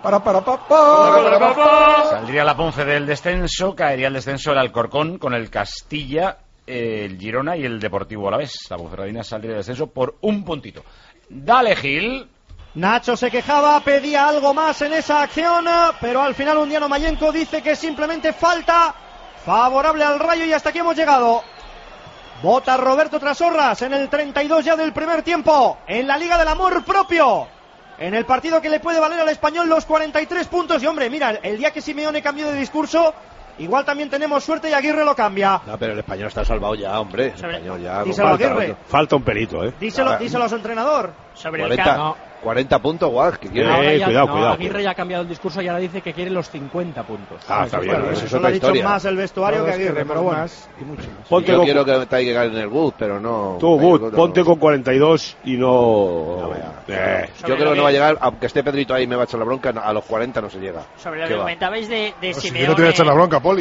Saldría la Ponce del descenso, caería el descenso el Alcorcón con el Castilla, el Girona y el Deportivo Alavés. La Ponferradina saldría del descenso por un puntito. Dale, Gil. Nacho se quejaba, pedía algo más en esa acción, pero al final Undiano Mayenco dice que simplemente falta favorable al Rayo, y hasta aquí hemos llegado. Vota Roberto Trasorras en el 32 ya del primer tiempo, en la Liga del Amor Propio, en el partido que le puede valer al Español los 43 puntos. Y hombre, mira, el día que Simeone cambió de discurso, igual también tenemos suerte y Aguirre lo cambia. No, pero el Español está salvado ya, hombre. El Español ya. Díselo a Aguirre. Falta un pelito, Díselo a su entrenador. Sobre 40 puntos, guau, que quiere. Cuidado. Aguirre ya ha cambiado el discurso y ahora dice que quiere los 50 puntos. Está bien. Eso es Lo otra ha dicho historia. más el vestuario que Aguirre, pero bueno. Yo quiero que Tiger gane en el Wood, pero no. Tú, Wood, ponte con 42 y no. Yo creo que no va a llegar, aunque esté Pedrito ahí me va a echar la bronca, a los 40 no se llega. Sobre lo que comentabais de Si Simeone. no te voy a echar la bronca, Poli.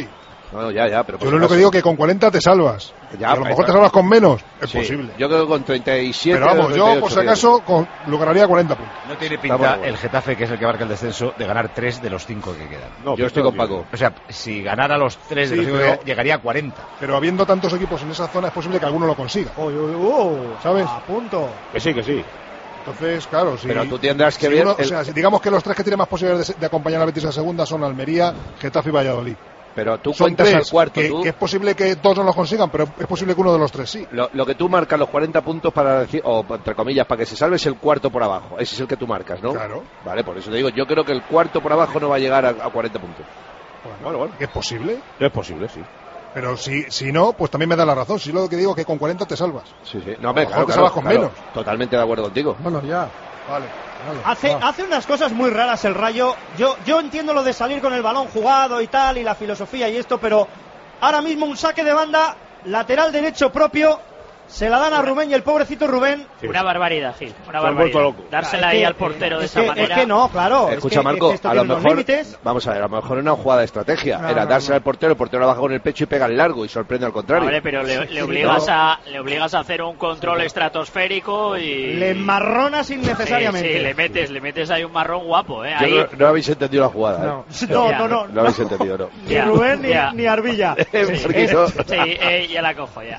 No, ya, pero... Yo lo único que digo que con 40 te salvas. Ya, a lo mejor te salvas con menos. Es sí, posible. Yo creo que con 37... Pero vamos, yo por si acaso lograría 40 puntos. No tiene pinta el Getafe, que es el que marca el descenso, de ganar 3 de los 5 que quedan. No, yo estoy con Paco. O sea, si ganara los 3 de los 5 que quedan, llegaría a 40. Pero habiendo tantos equipos en esa zona, es posible que alguno lo consiga. ¿Sabes? A punto. Que sí, que sí. Entonces, claro, si, pero tú tendrás que si ver... uno, o sea, si digamos que los 3 que tienen más posibilidades de acompañar a Betis a segunda son Almería, Getafe y Valladolid. Pero tú son cuentas 3, al cuarto. que es posible que todos no los consigan, pero es posible que uno de los 3 sí. Lo que tú marcas, los 40 puntos para decir, o entre comillas, para que se salve, es el cuarto por abajo. Ese es el que tú marcas, ¿no? Claro. Vale, por eso te digo, yo creo que el cuarto por abajo no va a llegar a 40 puntos. Bueno. ¿Es posible? Es posible, sí. Pero si no, pues también me da la razón. Si lo que digo es que con 40 te salvas. Sí. No, hombre, claro, te salvas con menos. Totalmente de acuerdo contigo. Bueno, ya. Vale. Hace unas cosas muy raras el Rayo. Yo entiendo lo de salir con el balón jugado y tal, y la filosofía y esto, pero ahora mismo un saque de banda, lateral derecho propio, se la dan a Rubén y el pobrecito Rubén... Sí. Una barbaridad, Gil, una se barbaridad. Loco. Dársela ahí al portero de esa manera. Es que no, claro. Escucha, Marco, a lo mejor... Vamos a ver, a lo mejor una jugada de estrategia. Era dársela al portero, el portero la baja con el pecho y pega el largo y sorprende al contrario. Vale, pero le obligas a hacer un control estratosférico y... Le marronas innecesariamente. Sí, le metes ahí un marrón guapo, Ahí... No habéis entendido la jugada, No. No habéis entendido, no. Ni Rubén ni Arbilla. Ya la cojo, ya.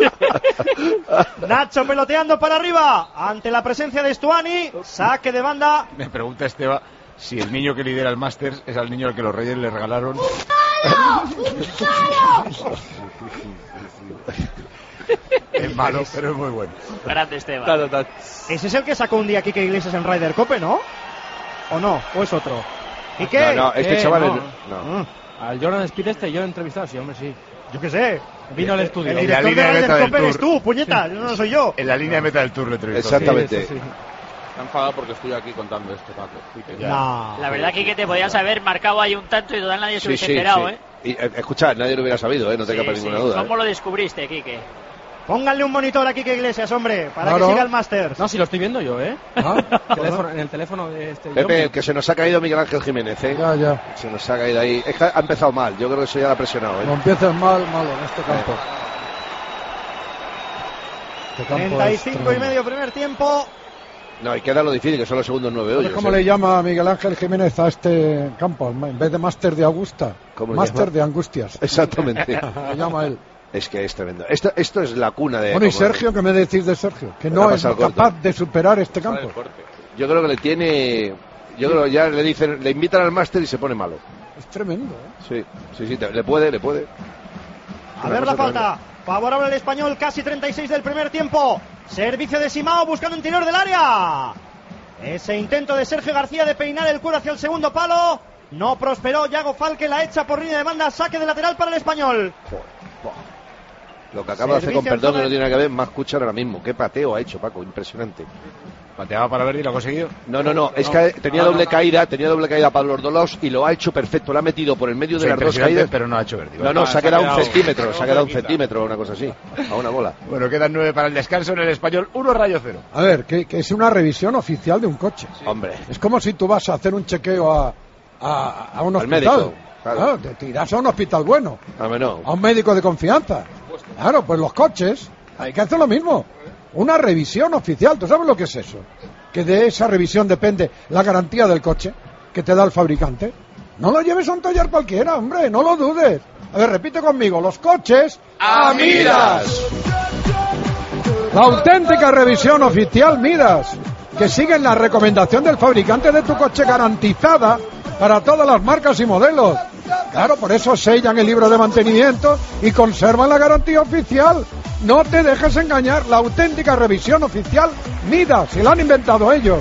Nacho peloteando para arriba ante la presencia de Stuani, saque de banda. Me pregunta Esteba si el niño que lidera el Masters es al niño al que los Reyes le regalaron. Es malo, pero es muy bueno. Grande Esteban. Ese es el que sacó un día Quique Iglesias en Ryder Cope, ¿no? ¿O no? ¿O es otro? ¿Y qué? No, este chaval no. Al Jordan Speed yo he entrevistado, sí, hombre, sí. Yo qué sé. Vino al estudio. El director de Ryder Cope eres tú, puñeta, no soy yo. En la línea de meta del Tour le entrevistó. Exactamente. Está enfadado porque estoy aquí contando esto, Paco. La verdad, Quique, te podías haber marcado ahí un tanto y total nadie se hubiese enterado, ¿eh? Y, escucha, nadie lo hubiera sabido, no te quepa ninguna duda. ¿Cómo lo descubriste, Quique? Pónganle un monitor a Quique Iglesias, hombre, para que siga el Masters. No, si lo estoy viendo yo, ¿eh? En el teléfono de este... Pepe, que se nos ha caído Miguel Ángel Jiménez, ¿eh? Ya. Se nos ha caído ahí. Es que ha empezado mal, yo creo que eso ya lo ha presionado, ¿eh? No empieces malo en este campo. 35 y medio primer tiempo. No, y queda lo difícil, que son los segundos 9 hoyos. ¿Cómo le llama Miguel Ángel Jiménez a este campo? En vez de Máster de Augusta, Máster de Angustias. Exactamente. Le llama él. Es que es tremendo. Esto es la cuna de... Bueno, ¿y Sergio? ¿Qué me decís de Sergio? Que no es capaz de superar este campo. Yo creo que le tiene... Yo creo que ya le invitan al máster y se pone malo. Es tremendo, ¿eh? Sí, le puede. A ver la falta. Favorable al Español, casi 36 del primer tiempo. Servicio de Simao buscando interior del área. Ese intento de Sergio García de peinar el cuero hacia el segundo palo. No prosperó. Yago Falque la echa por línea de banda. Saque de lateral para el Español. Lo que acaba de hacer, con perdón, que no tiene nada que ver, más escuchar ahora mismo. Qué pateo ha hecho, Paco, impresionante. ¿Pateaba para Verdi y lo ha conseguido? No, es que tenía doble caída para los dos lados y lo ha hecho perfecto. Lo ha metido por el medio de las dos caídas. Pero no ha hecho Verdi. No, se ha quedado un centímetro, una cosa así, a una bola. Bueno, quedan 9 para el descanso en el Español, 1 Rayo 0. A ver, que es una revisión oficial de un coche. Sí. Hombre. Es como si tú vas a hacer un chequeo a un hospital. Al médico. Claro, te tiras a un hospital bueno. No. A un médico de confianza. Claro, pues los coches hay que hacer lo mismo. Una revisión oficial. ¿Tú sabes lo que es eso? Que de esa revisión depende la garantía del coche que te da el fabricante. No lo lleves a un taller cualquiera, hombre, no lo dudes. A ver, repite conmigo, los coches a Midas. La auténtica revisión oficial Midas, que siguen la recomendación del fabricante de tu coche, garantizada para todas las marcas y modelos. Claro, por eso sellan el libro de mantenimiento y conservan la garantía oficial. No te dejes engañar, la auténtica revisión oficial Midas, si la han inventado ellos.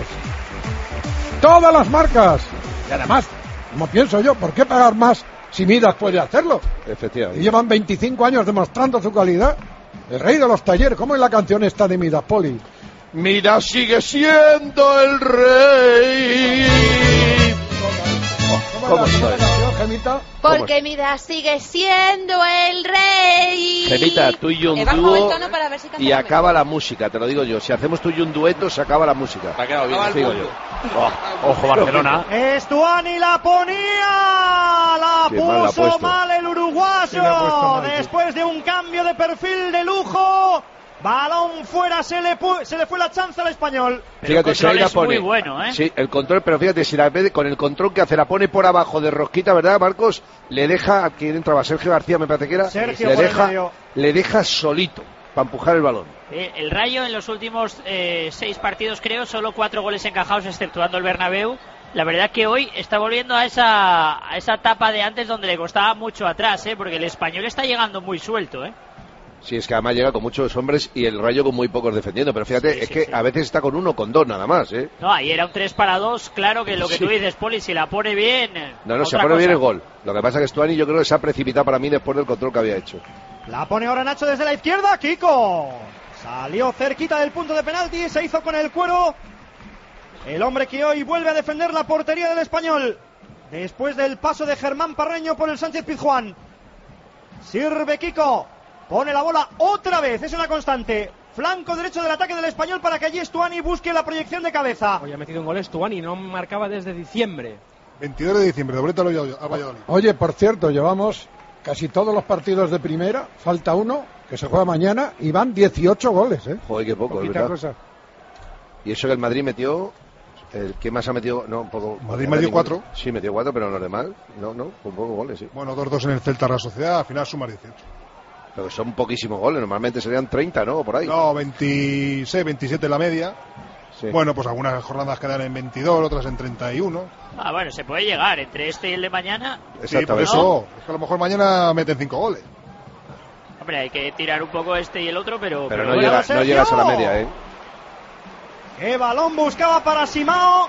Todas las marcas. Y además, como pienso yo, ¿por qué pagar más si Midas puede hacerlo? Efectivamente. Y llevan 25 años demostrando su calidad. El rey de los talleres, ¿cómo es la canción esta de Midas, Poli? Midas sigue siendo el rey. ¿Cómo está? Gemita? Porque mira, sigue siendo el rey. Gemita, tú y yo un dúo y acaba la música, te lo digo yo. Si hacemos tú y yo un dueto, se acaba la música. Ha quedado bien, digo yo. Ojo, Barcelona. Estuani la ponía, la Qué mal la ha puso puesto. mal el uruguayo. Sí, la ha puesto mal, sí. Después de un cambio de perfil de lujo, balón fuera, se le fue la chance al español. Fíjate, si ahí la pone. Muy bueno, ¿eh? Sí, el control, pero fíjate, si la ve con el control que hace, la pone por abajo de rosquita, ¿verdad, Marcos? Le deja, a quien entraba, Sergio García, me parece que era, Sergio por el medio. le deja solito para empujar el balón. El Rayo en los últimos 6 partidos, creo, solo 4 goles encajados, exceptuando el Bernabéu. La verdad que hoy está volviendo a esa etapa de antes donde le costaba mucho atrás, porque el Español está llegando muy suelto, Sí, es que además llega con muchos hombres y el Rayo con muy pocos defendiendo. Pero fíjate, a veces está con 1 o con 2 nada más, No, ahí era un 3-2, claro que lo que tú dices, Poli, si la pone bien... No, se pone bien el gol. Lo que pasa es que Stuani yo creo que se ha precipitado para mí después del control que había hecho. La pone ahora Nacho desde la izquierda, Kiko. Salió cerquita del punto de penalti, se hizo con el cuero. El hombre que hoy vuelve a defender la portería del Español. Después del paso de Germán Parreño por el Sánchez Pizjuán. Sirve Kiko. Pone la bola otra vez, es una constante. Flanco derecho del ataque del Español para que allí Stuani busque la proyección de cabeza. Hoy ha metido un gol Stuani, no marcaba desde diciembre. 22 de diciembre, doblete a Valladolid. Oye, por cierto, llevamos casi todos los partidos de primera, falta uno, que se juega mañana, y van 18 goles, Joder, qué poco, Poquita ¿verdad? cosa. Y eso que el Madrid metió... ¿Qué más ha metido? No, un poco... Madrid metió 4. Sí, metió 4, pero los demás, no, un poco goles, sí. Bueno, 2-2 en el Celta Real Sociedad, al final suma 18. Pero que son poquísimos goles, normalmente serían 30, ¿no? Por ahí. No, 26, 27 en la media. Sí. Bueno, pues algunas jornadas quedan en 22, otras en 31. Bueno, se puede llegar entre este y el de mañana. Sí, por eso, es que a lo mejor mañana meten 5 goles. Hombre, hay que tirar un poco este y el otro, pero no, bueno, llegas a la media, ¡Qué balón buscaba para Simao!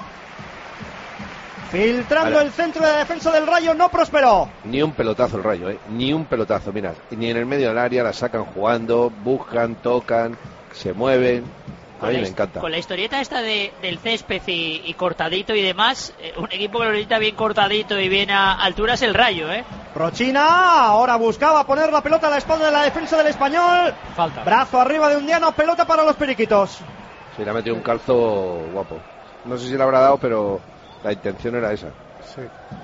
Filtrando el centro de defensa del Rayo, no prosperó. Ni un pelotazo el Rayo, ni un pelotazo, mira, ni en el medio del área la sacan jugando, buscan, tocan, se mueven. A mí me encanta. Con la historieta esta del césped y cortadito y demás, un equipo que lo necesita bien cortadito y bien a altura es el Rayo, Rochina, ahora buscaba poner la pelota a la espalda de la defensa del Español. Falta. Brazo arriba de Undiano, pelota para los periquitos. Sí, le ha metido un calzo guapo. No sé si le habrá dado, pero la intención era esa. Sí.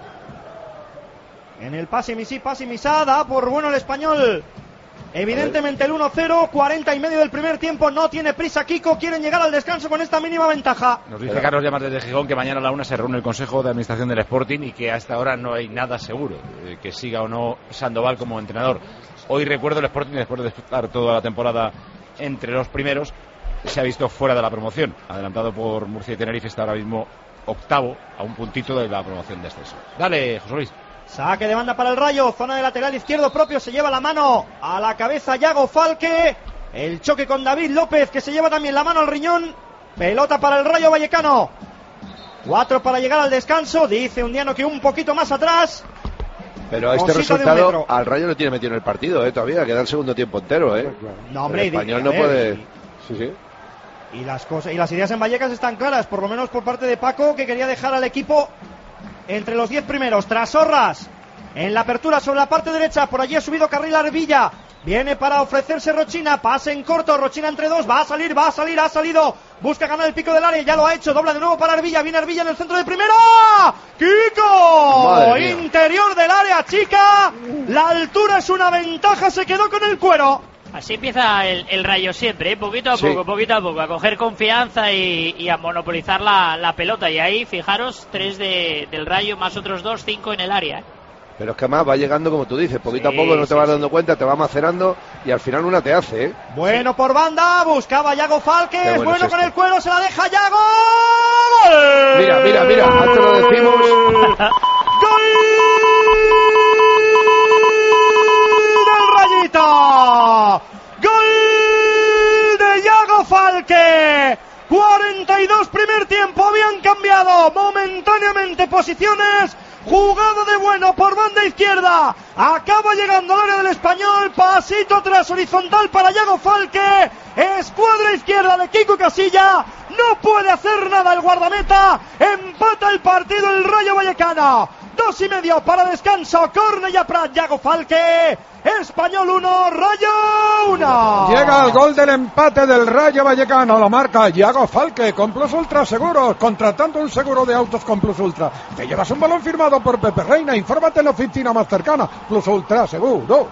En el pase misá, da por bueno el Español. Evidentemente el 1-0, 40 y medio del primer tiempo, no tiene prisa Kiko, quieren llegar al descanso con esta mínima ventaja. Nos dice Carlos Llamas desde Gijón que mañana a la 1 se reúne el Consejo de Administración del Sporting y que hasta ahora no hay nada seguro, que siga o no Sandoval como entrenador. Hoy recuerdo el Sporting, después de estar toda la temporada entre los primeros, se ha visto fuera de la promoción, adelantado por Murcia y Tenerife, está ahora mismo octavo, a un puntito de la promoción de ascenso. Dale, José Luis. Saque de banda para el Rayo, zona de lateral izquierdo propio, se lleva la mano a la cabeza Yago Falque, el choque con David López que se lleva también la mano al riñón, pelota para el Rayo Vallecano, 4 para llegar al descanso, dice Undiano que un poquito más atrás. Pero a este resultado al Rayo no tiene metido en el partido, todavía, queda el segundo tiempo entero, No, hombre, el Español no puede... Sí. Y las ideas en Vallecas están claras, por lo menos por parte de Paco, que quería dejar al equipo entre los 10 primeros. Trasorras en la apertura sobre la parte derecha, por allí ha subido Carril Arvilla, viene para ofrecerse Rochina, pase en corto, Rochina entre dos, va a salir, ha salido, busca ganar el pico del área, ya lo ha hecho, dobla de nuevo para Arvilla, viene Arvilla en el centro de primera, ¡Kiko! Interior del área chica, la altura es una ventaja, se quedó con el cuero. Así empieza el Rayo siempre, poquito a poco, a coger confianza y a monopolizar la pelota. Y ahí, fijaros, 3 del Rayo más otros 2, 5 en el área. Pero es que además va llegando, como tú dices, poquito a poco, no te vas dando cuenta, te va macerando y al final una te hace, Bueno por banda, buscaba Yago Falque, bueno con el cuero, se la deja Yago. ¡Gol! Mira, antes lo decimos. ¡Gol del Rayito! ¡Gol de Yago Falque! 42 primer tiempo, habían cambiado momentáneamente posiciones. Jugada de bueno por banda izquierda, acaba llegando al área del Español, pasito tras horizontal para Yago Falque, escuadra izquierda de Kiko Casilla, no puede hacer nada el guardameta, empata el partido el Rayo Vallecano, 2:30 para descanso. Cornellà Prat, Yago Falque. Español 1, Rayo 1. Llega el gol del empate del Rayo Vallecano. Lo marca Yago Falque con Plus Ultra Seguros. Contratando un seguro de autos con Plus Ultra. Te llevas un balón firmado por Pepe Reina. Infórmate en la oficina más cercana. Plus Ultra Seguro.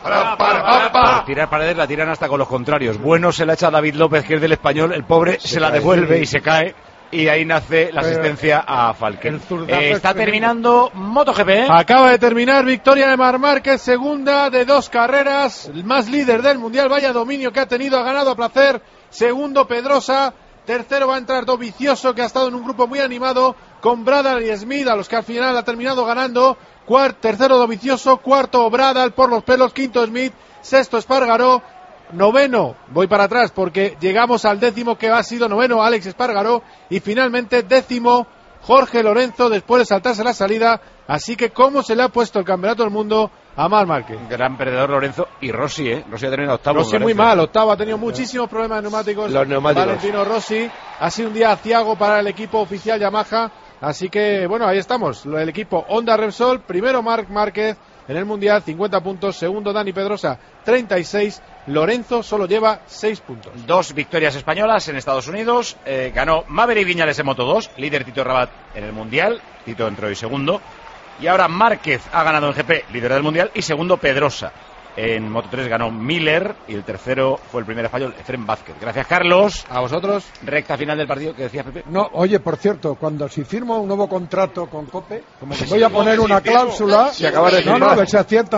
Por tirar paredes la tiran hasta con los contrarios. Bueno, se la echa a David López, que es del Español. El pobre se la devuelve y se cae. Y ahí nace la asistencia a Falque. Está terminando MotoGP. Acaba de terminar victoria de Marc Márquez, segunda de 2 carreras, el más líder del mundial. Vaya dominio que ha tenido, ha ganado a placer. Segundo Pedrosa, tercero va a entrar Dovizioso, que ha estado en un grupo muy animado con Bradal y Smith, a los que al final ha terminado ganando. Tercero Dovizioso, cuarto Bradal por los pelos, quinto Smith, sexto Espargaró. Noveno, voy para atrás porque llegamos al décimo, que ha sido noveno Alex Espargaró, y finalmente décimo Jorge Lorenzo, después de saltarse la salida. Así que cómo se le ha puesto el campeonato del mundo a Marc Márquez. Gran perdedor Lorenzo y Rossi, Rossi ha terminado octavo. Rossi muy mal, octavo, ha tenido muchísimos problemas de neumáticos. Los neumáticos. Valentino Rossi, ha sido un día aciago para el equipo oficial Yamaha. Así que bueno, ahí estamos, el equipo Honda Repsol, primero Marc Márquez en el mundial, 50 puntos, segundo Dani Pedrosa, 36, Lorenzo solo lleva 6 puntos. 2 victorias españolas en Estados Unidos, ganó Maverick Viñales en Moto2, líder Tito Rabat en el mundial, Tito entró y segundo, y ahora Márquez ha ganado en GP, líder del mundial, y segundo Pedrosa. En Moto3 ganó Miller y el tercero fue el primer español, Efrén Vázquez. Gracias, Carlos. A vosotros. Recta final del partido, que decía Pepe. No, oye, por cierto, si firmo un nuevo contrato con COPE, como que voy a poner una cláusula. Si acabas de no, a ver si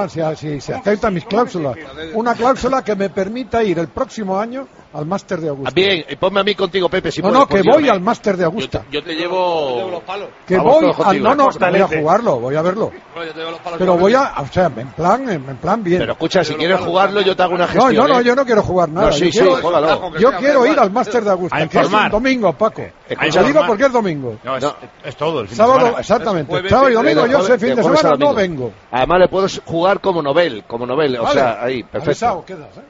se aceptan mis cláusulas. Una cláusula que me permita ir el próximo año al Máster de Augusta. Bien, ponme a mí contigo, Pepe, si puedes. No, que voy al Máster de Augusta. Yo te llevo los palos. Que voy voy a jugarlo, voy a verlo. Pero voy a, o sea, en plan bien. Pero escucha, si quieres jugarlo, yo te hago una gestión. No, yo no quiero jugar nada. No, yo quiero ir al Máster de Augusta, que es un domingo, Paco. Lo digo porque es domingo. No, es todo el fin sábado, de semana. Exactamente. Sábado y domingo, yo ese fin de semana no vengo. Además le puedo jugar como novel, o sea, ahí, perfecto.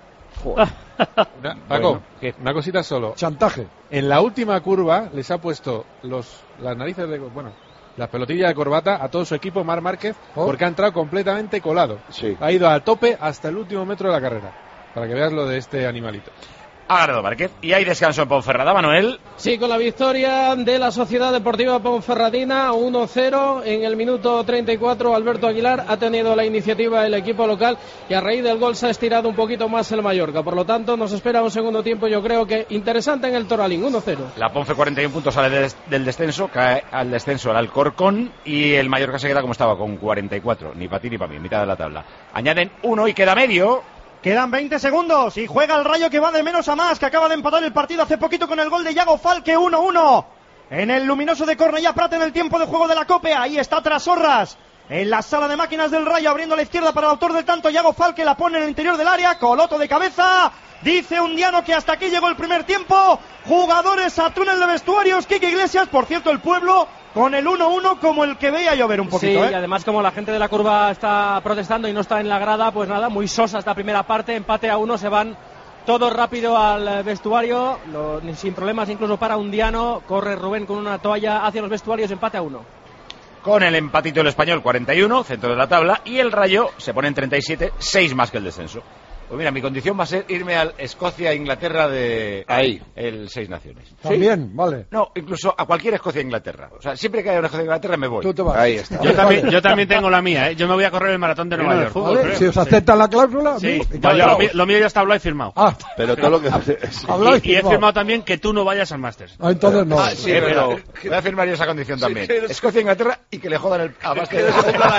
Paco, una cosita solo. Chantaje. En la última curva les ha puesto las narices las pelotillas de corbata a todo su equipo Marc Márquez, porque ha entrado completamente colado. Sí. Ha ido al tope hasta el último metro de la carrera, para que veas lo de este animalito. Ha ganado Márquez y hay descanso en Ponferrada, Manuel. Sí, con la victoria de la Sociedad Deportiva Ponferradina 1-0 en el minuto 34. Alberto Aguilar ha tenido la iniciativa el equipo local y a raíz del gol se ha estirado un poquito más el Mallorca. Por lo tanto, nos espera un segundo tiempo, yo creo que interesante en el Toralín, 1-0. La Ponfe 41 puntos sale del descenso, cae al descenso el Alcorcón y el Mallorca se queda como estaba, con 44. Ni para ti ni para mí, mitad de la tabla. Añaden 1 y queda medio. Quedan 20 segundos y juega el Rayo, que va de menos a más, que acaba de empatar el partido hace poquito con el gol de Yago Falque, 1-1. En el luminoso de Cornellà Prat en el tiempo de juego de la COPE. Ahí está Trasorras en la sala de máquinas del Rayo, abriendo a la izquierda para el autor del tanto, Yago Falque, la pone en el interior del área, Coloto de cabeza. Dice Undiano que hasta aquí llegó el primer tiempo. Jugadores a túnel de vestuarios, Quique Iglesias, por cierto, el pueblo con el 1-1 como el que veía llover un poquito. Sí, y además como la gente de la curva está protestando y no está en la grada, pues nada, muy sosa esta primera parte, empate a 1, se van todos rápido al vestuario, sin problemas incluso para Undiano, corre Rubén con una toalla hacia los vestuarios, empate a 1. Con el empatito el Español, 41, centro de la tabla, y el Rayo se pone en 37, 6 más que el descenso. Pues mira, mi condición va a ser irme al Escocia-Inglaterra de ahí, el 6 Naciones. También, ¿sí? Vale. No, incluso a cualquier Escocia-Inglaterra. O sea, siempre que haya una Escocia-Inglaterra me voy. Tú te vas. Ahí está. Yo también tengo la mía, ¿eh? Yo me voy a correr el maratón de Nueva York. Fútbol, ¿vale? Si os aceptan la cláusula, sí. Lo mío ya está hablado y firmado. Pero todo lo que y he firmado también que tú no vayas al Masters. Entonces no. Sí, pero voy a firmar yo esa condición también. Escocia-Inglaterra y que le jodan el Masters.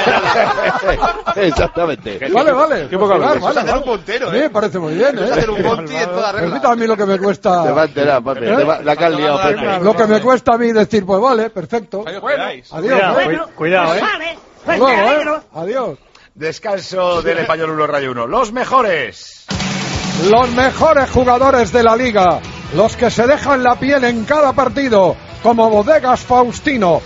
Exactamente. Vale. ¿Qué poco vale. Hacer un puntero, Me parece muy bien, hacer un Monty en toda regla. Permítame a mí lo que me cuesta. Te va a enterar, Pepe. La que has liado, Pepe. Lo que me cuesta a mí decir, pues vale, perfecto. Adiós. Cuidado, Luego, adiós. Descanso del Español 1, Rayo 1. Los mejores jugadores de la liga, los que se dejan la piel en cada partido, como Bodegas Faustino,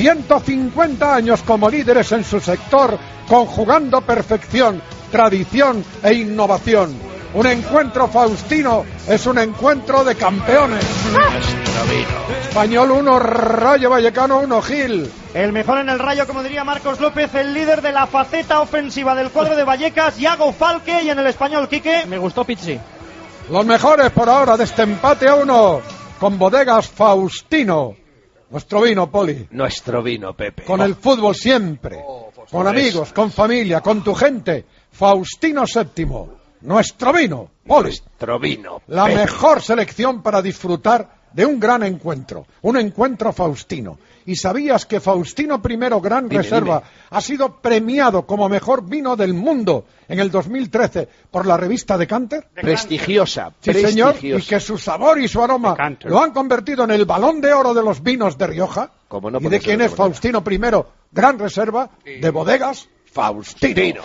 150 años como líderes en su sector, conjugando perfección, tradición e innovación. Un encuentro faustino es un encuentro de campeones. Español 1, Rayo Vallecano 1, Gil. El mejor en el Rayo, como diría Marcos López, el líder de la faceta ofensiva del cuadro de Vallecas, Iago Falque, y en el Español, Quique. Me gustó Pizzi. Los mejores por ahora de este empate a 1 con Bodegas Faustino. Nuestro vino, Poli. Nuestro vino, Pepe. Con el fútbol siempre. Con amigos, con familia, con tu gente. Faustino VII. Nuestro vino, Poli. Nuestro vino, Pepe. La mejor selección para disfrutar de un gran encuentro. Un encuentro faustino. ¿Y sabías que Faustino I Gran Reserva ha sido premiado como mejor vino del mundo en el 2013 por la revista Decanter? Prestigiosa. Sí, señor, y que su sabor y su aroma lo han convertido en el Balón de Oro de los vinos de Rioja. No, ¿y de quién es Faustino I Gran Reserva? De Bodegas Faustino.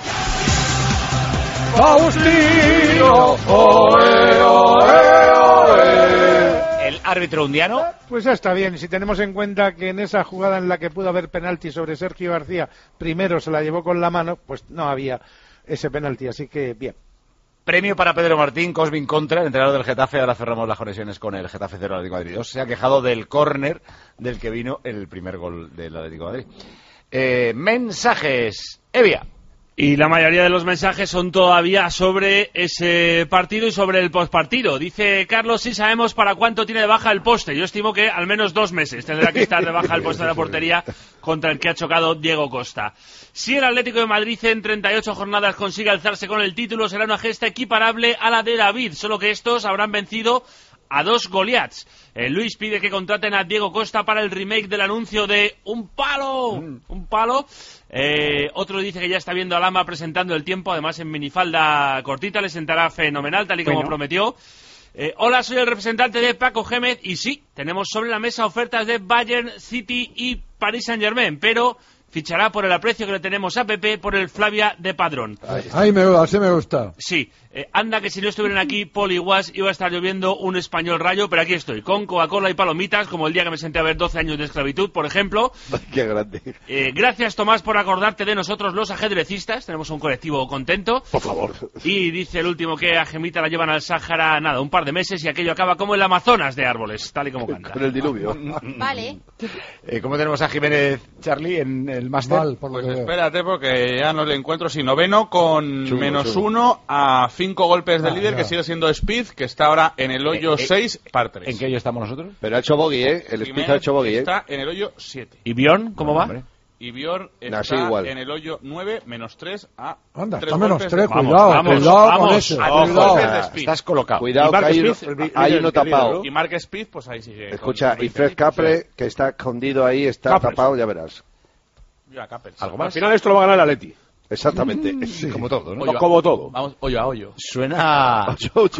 Faustino, oe, oe, oe. El árbitro hundiano. Pues ya está bien, si tenemos en cuenta que en esa jugada en la que pudo haber penalti sobre Sergio García, primero se la llevó con la mano, pues no había ese penalti, así que bien. Premio para Pedro Martín, Cosmin Contra, el entrenador del Getafe. Ahora cerramos las conexiones con el Getafe 0 Atlético de Madrid 2. Se ha quejado del córner del que vino el primer gol del Atlético de Madrid. Mensajes. Evia. Y la mayoría de los mensajes son todavía sobre ese partido y sobre el postpartido. Dice Carlos, sí sabemos para cuánto tiene de baja el poste. Yo estimo que al menos 2 meses tendrá que estar de baja el poste de la portería contra el que ha chocado Diego Costa. Si el Atlético de Madrid en 38 jornadas consigue alzarse con el título, será una gesta equiparable a la de David, solo que estos habrán vencido a 2 Goliaths. Luis pide que contraten a Diego Costa para el remake del anuncio de Un Palo. Un Palo. Otro dice que ya está viendo a Lama presentando el tiempo, además en minifalda cortita, le sentará fenomenal, tal y como prometió. Hola, soy el representante de Paco Gémez y sí, tenemos sobre la mesa ofertas de Bayern, City y Paris Saint-Germain, pero fichará por el aprecio que le tenemos a Pepe por el Flavia de Padrón. Así me gusta. Sí, anda que si no estuvieran aquí Paul y Guas iba a estar lloviendo un Español Rayo, pero aquí estoy, con Coca-Cola y palomitas, como el día que me senté a ver 12 años de esclavitud, por ejemplo. Qué grande. Gracias, Tomás, por acordarte de nosotros los ajedrecistas, tenemos un colectivo contento. Por favor. Y dice el último que a Gemita la llevan al Sáhara, nada, un par de meses y aquello acaba como el Amazonas de árboles, tal y como canta. Con el diluvio. Vale. ¿Cómo tenemos a Jiménez, Charlie, en el máster? Pues espérate, porque ya no le encuentro, si noveno con -1 a 5 golpes del líder, que sigue siendo Speed, que está ahora en el hoyo 6, par 3. ¿En qué hoyo estamos nosotros? Pero ha hecho bogey, el Speed ha hecho bogey, Está en el hoyo 7. ¿Y Bjorn, cómo va? Y Bjorn está en el hoyo 9, -3 a... Anda, 3 está golpes. -3, cuidado con ese. Estás colocado. Cuidado, que hay uno tapado. Y Mark Speed, pues ahí sigue. Escucha, y Fred Capre, que está escondido ahí, está tapado, ya verás. ¿Algo más? Al final esto lo va a ganar el Atleti. Exactamente. Sí. Como todo, ¿no? Como todo. Vamos, hoyo a hoyo. Suena...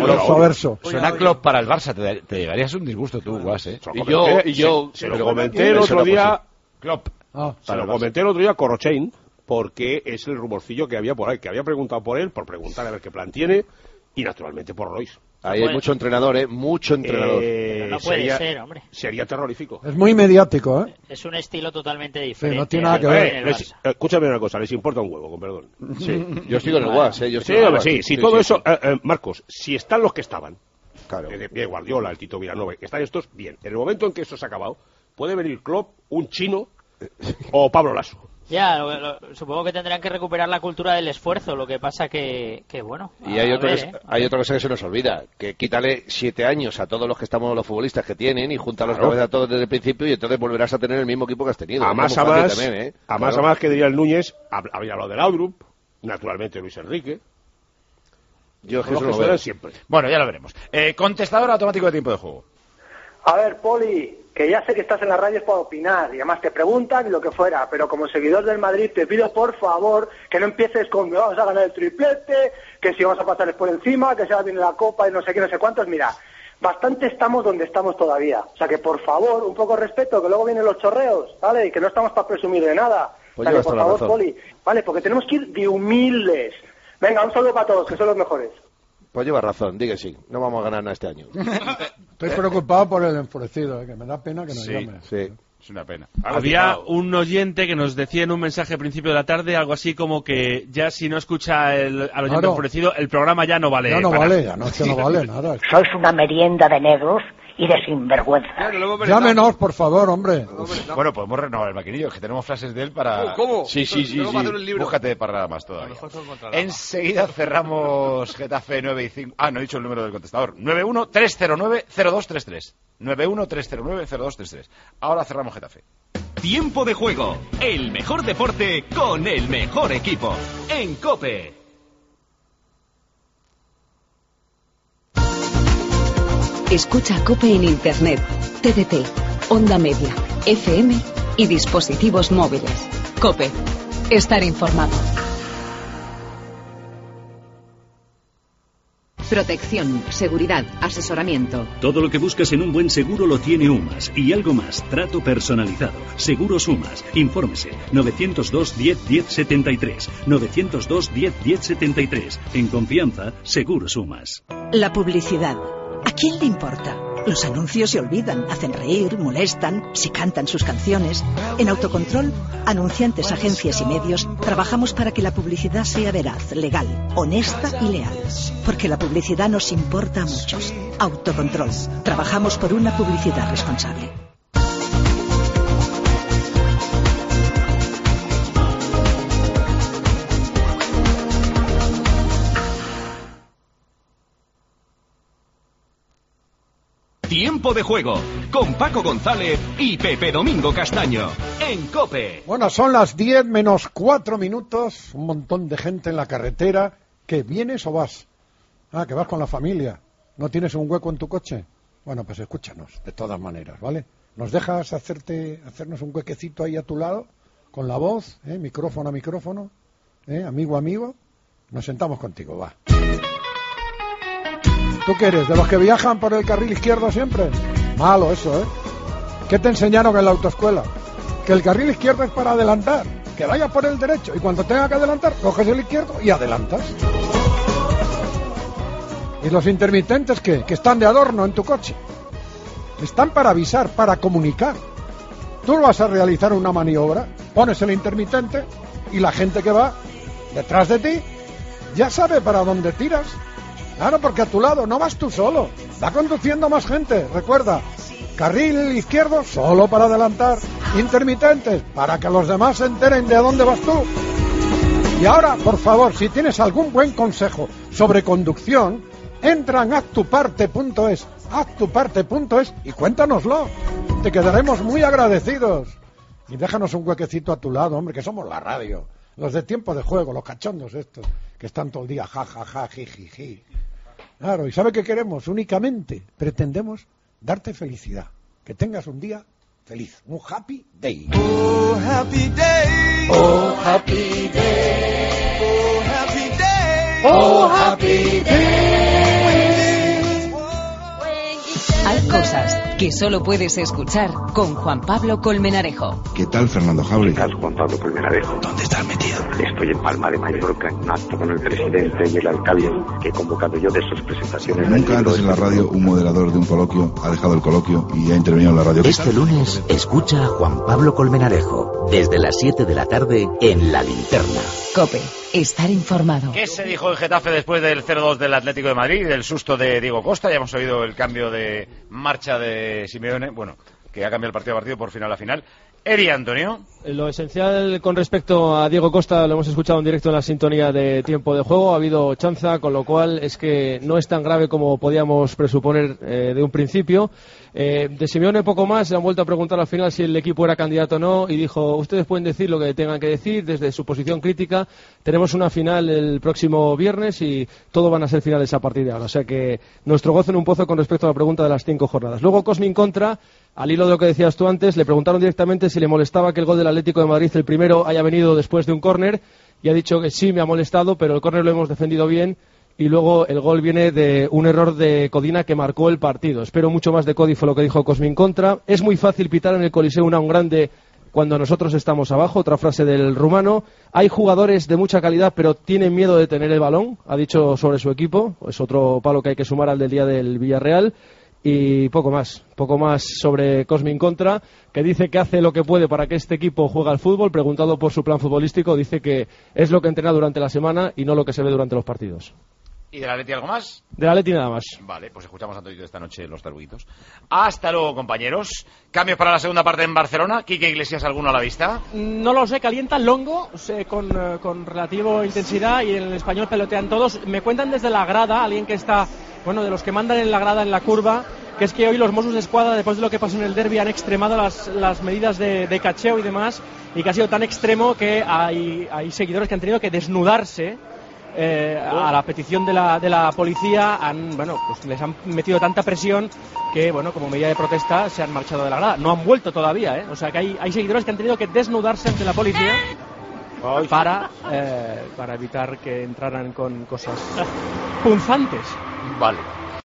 Suena Klopp para el Barça. Te llevarías un disgusto tú, Guas, ¿eh? Y yo se lo comenté el otro día... Klopp. Se lo comenté el otro día a Corrochain, porque es el rumorcillo que había por ahí, que había preguntado por él, por preguntar a ver qué plan tiene, y naturalmente por Royce. Ahí hay mucho entrenador, mucho entrenador. Pero no puede ser, hombre. Sería terrorífico. Es muy mediático, ¿eh? Es un estilo totalmente diferente. Sí, no tiene nada que ver. Escúchame una cosa, les importa un huevo, con perdón. Sí, yo estoy con el Guas, Sí, todo eso, Marcos, si están los que estaban, claro. Bien Guardiola, el Tito Vilanova, que están estos, bien. En el momento en que esto se ha acabado, puede venir Klopp, un chino o Pablo Lasso. Ya, supongo que tendrán que recuperar la cultura del esfuerzo, lo que pasa que bueno. Y hay otra cosa que se nos olvida, que quítale 7 años a todos los que estamos, los futbolistas que tienen, y júntalos otra vez a todos desde el principio, y entonces volverás a tener el mismo equipo que has tenido. A más que diría el Núñez, había hablado de Laudrup, naturalmente Luis Enrique. Yo Jesús lo veo siempre. Bueno, ya lo veremos. Contestador automático de tiempo de juego. A ver, Poli, que ya sé que estás en las radios para opinar, y además te preguntan y lo que fuera, pero como seguidor del Madrid te pido por favor que no empieces con que vamos a ganar el triplete, que si vamos a pasarles por encima, que se va a venir la copa y no sé qué, no sé cuántos. Mira, bastante estamos donde estamos todavía. O sea que por favor, un poco de respeto, que luego vienen los chorreos, ¿vale? Y que no estamos para presumir de nada. Pues o sea que por favor, Poli, ¿vale? Porque tenemos que ir de humildes. Venga, un saludo para todos, que son los mejores. Pues lleva razón, di que sí. No vamos a ganar nada este año. Estoy preocupado por el enfurecido, que me da pena que nos llame. Sí. Es una pena. Había un oyente que nos decía en un mensaje al principio de la tarde algo así como que ya si no escucha al oyente enfurecido, el programa ya no vale. Ya no vale, ya no vale nada. Sois una merienda de negros y de sinvergüenza. Llámenos, por favor, hombre. Bueno, podemos renovar el maquinillo, que tenemos frases de él para... ¿Cómo? Sí. Búscate para más todavía. Enseguida cerramos Getafe 9 y 5... Ah, no he dicho el número del contestador. 91-309-0233. 91-309-0233. Ahora cerramos Getafe. Tiempo de juego. El mejor deporte con el mejor equipo. En COPE. Escucha COPE en Internet, TDT, Onda Media, FM y dispositivos móviles. COPE. Estar informado. Protección, seguridad, asesoramiento. Todo lo que buscas en un buen seguro lo tiene UMAS. Y algo más, trato personalizado. Seguros UMAS. Infórmese. 902 10 10 73. 902 10 10 73. En confianza, Seguros UMAS. La publicidad. ¿A quién le importa? Los anuncios se olvidan, hacen reír, molestan, se cantan sus canciones. En Autocontrol, anunciantes, agencias y medios, trabajamos para que la publicidad sea veraz, legal, honesta y leal. Porque la publicidad nos importa a muchos. Autocontrol. Trabajamos por una publicidad responsable. Tiempo de juego con Paco González y Pepe Domingo Castaño en COPE. Bueno, son las 10 menos 4 minutos. Un montón de gente en la carretera. ¿Qué, vienes o vas? Ah, que vas con la familia. ¿No tienes un hueco en tu coche? Bueno, pues escúchanos, de todas maneras, ¿vale? ¿Nos dejas hacernos un huequecito ahí a tu lado? Con la voz, micrófono a micrófono, amigo a amigo. Nos sentamos contigo, va. ¿Tú qué eres? ¿De los que viajan por el carril izquierdo siempre? Malo eso, ¿eh? ¿Qué te enseñaron en la autoescuela? Que el carril izquierdo es para adelantar, que vayas por el derecho y cuando tenga que adelantar, coges el izquierdo y adelantas. ¿Y los intermitentes qué? Que están de adorno en tu coche. Están para avisar, para comunicar. Tú vas a realizar una maniobra, pones el intermitente y la gente que va detrás de ti ya sabe para dónde tiras. Claro, porque a tu lado no vas tú solo, va conduciendo más gente. Recuerda, carril izquierdo solo para adelantar, intermitentes para que los demás se enteren de a dónde vas tú. Y ahora, por favor, si tienes algún buen consejo sobre conducción, entra en actuparte.es y cuéntanoslo. Te quedaremos muy agradecidos. Y déjanos un huequecito a tu lado, hombre, que somos la radio. Los de tiempo de juego, los cachondos estos, que están todo el día ja, ja, ja, ji, ji, ji. Claro, ¿y sabe qué queremos? Únicamente pretendemos darte felicidad. Que tengas un día feliz. Un happy day. Oh, happy day. Oh, happy day. Oh, happy day. Oh, happy day. Hay cosas que solo puedes escuchar con Juan Pablo Colmenarejo. ¿Qué tal, Fernando Jauregui? ¿Qué tal, Juan Pablo Colmenarejo? ¿Dónde estás metido? Estoy en Palma de Mallorca en un acto con el presidente y el alcalde que he convocado yo de sus presentaciones. Nunca antes en la radio un moderador de un coloquio ha dejado el coloquio y ha intervenido en la radio. Este lunes escucha a Juan Pablo Colmenarejo desde las 7 de la tarde en La Linterna. COPE. Estar informado. ¿Qué se dijo en Getafe después del 0-2 del Atlético de Madrid, del susto de Diego Costa? Ya hemos oído el cambio de marcha de Simeone, bueno, que ha cambiado el partido a partido por final a final. Eri, Antonio. Lo esencial con respecto a Diego Costa lo hemos escuchado en directo en la sintonía de tiempo de juego. Ha habido chanza, con lo cual es que no es tan grave como podíamos presuponer de un principio. De Simeone poco más, le han vuelto a preguntar al final si el equipo era candidato o no y dijo, ustedes pueden decir lo que tengan que decir desde su posición crítica. Tenemos una final el próximo viernes y todo van a ser finales a partir de ahora. O sea que nuestro gozo en un pozo con respecto a la pregunta de las 5 jornadas. Luego Cosmin Contra, al hilo de lo que decías tú antes, le preguntaron directamente si le molestaba que el gol del Atlético de Madrid, el primero, haya venido después de un córner y ha dicho que sí, me ha molestado, pero el córner lo hemos defendido bien y luego el gol viene de un error de Codina que marcó el partido. Espero mucho más de Codi, fue lo que dijo Cosmin Contra. Es muy fácil pitar en el Coliseo un grande cuando nosotros estamos abajo. Otra frase del rumano: hay jugadores de mucha calidad pero tienen miedo de tener el balón, ha dicho sobre su equipo. Es otro palo que hay que sumar al del día del Villarreal. Y poco más sobre Cosmin Contra, que dice que hace lo que puede para que este equipo juegue al fútbol. Preguntado por su plan futbolístico, dice que es lo que entrena durante la semana y no lo que se ve durante los partidos. ¿Y del Atleti algo más? Del Atleti nada más. Vale, pues escuchamos a todos esta noche los taruguitos. Hasta luego, compañeros. Cambios para la segunda parte en Barcelona. Quique Iglesias, ¿alguno a la vista? No lo sé, calienta Longo con relativo intensidad y en el Español pelotean todos. Me cuentan desde la grada, alguien que está, bueno, de los que mandan en la grada en la curva, que es que hoy los Mossos de Escuadra, después de lo que pasó en el derbi, han extremado las medidas de cacheo y demás, y que ha sido tan extremo que hay seguidores que han tenido que desnudarse a la petición de la policía. Pues les han metido tanta presión que, bueno, como medida de protesta se han marchado de la grada. No han vuelto todavía, o sea que hay seguidores que han tenido que desnudarse ante la policía para evitar que entraran con cosas punzantes. Vale.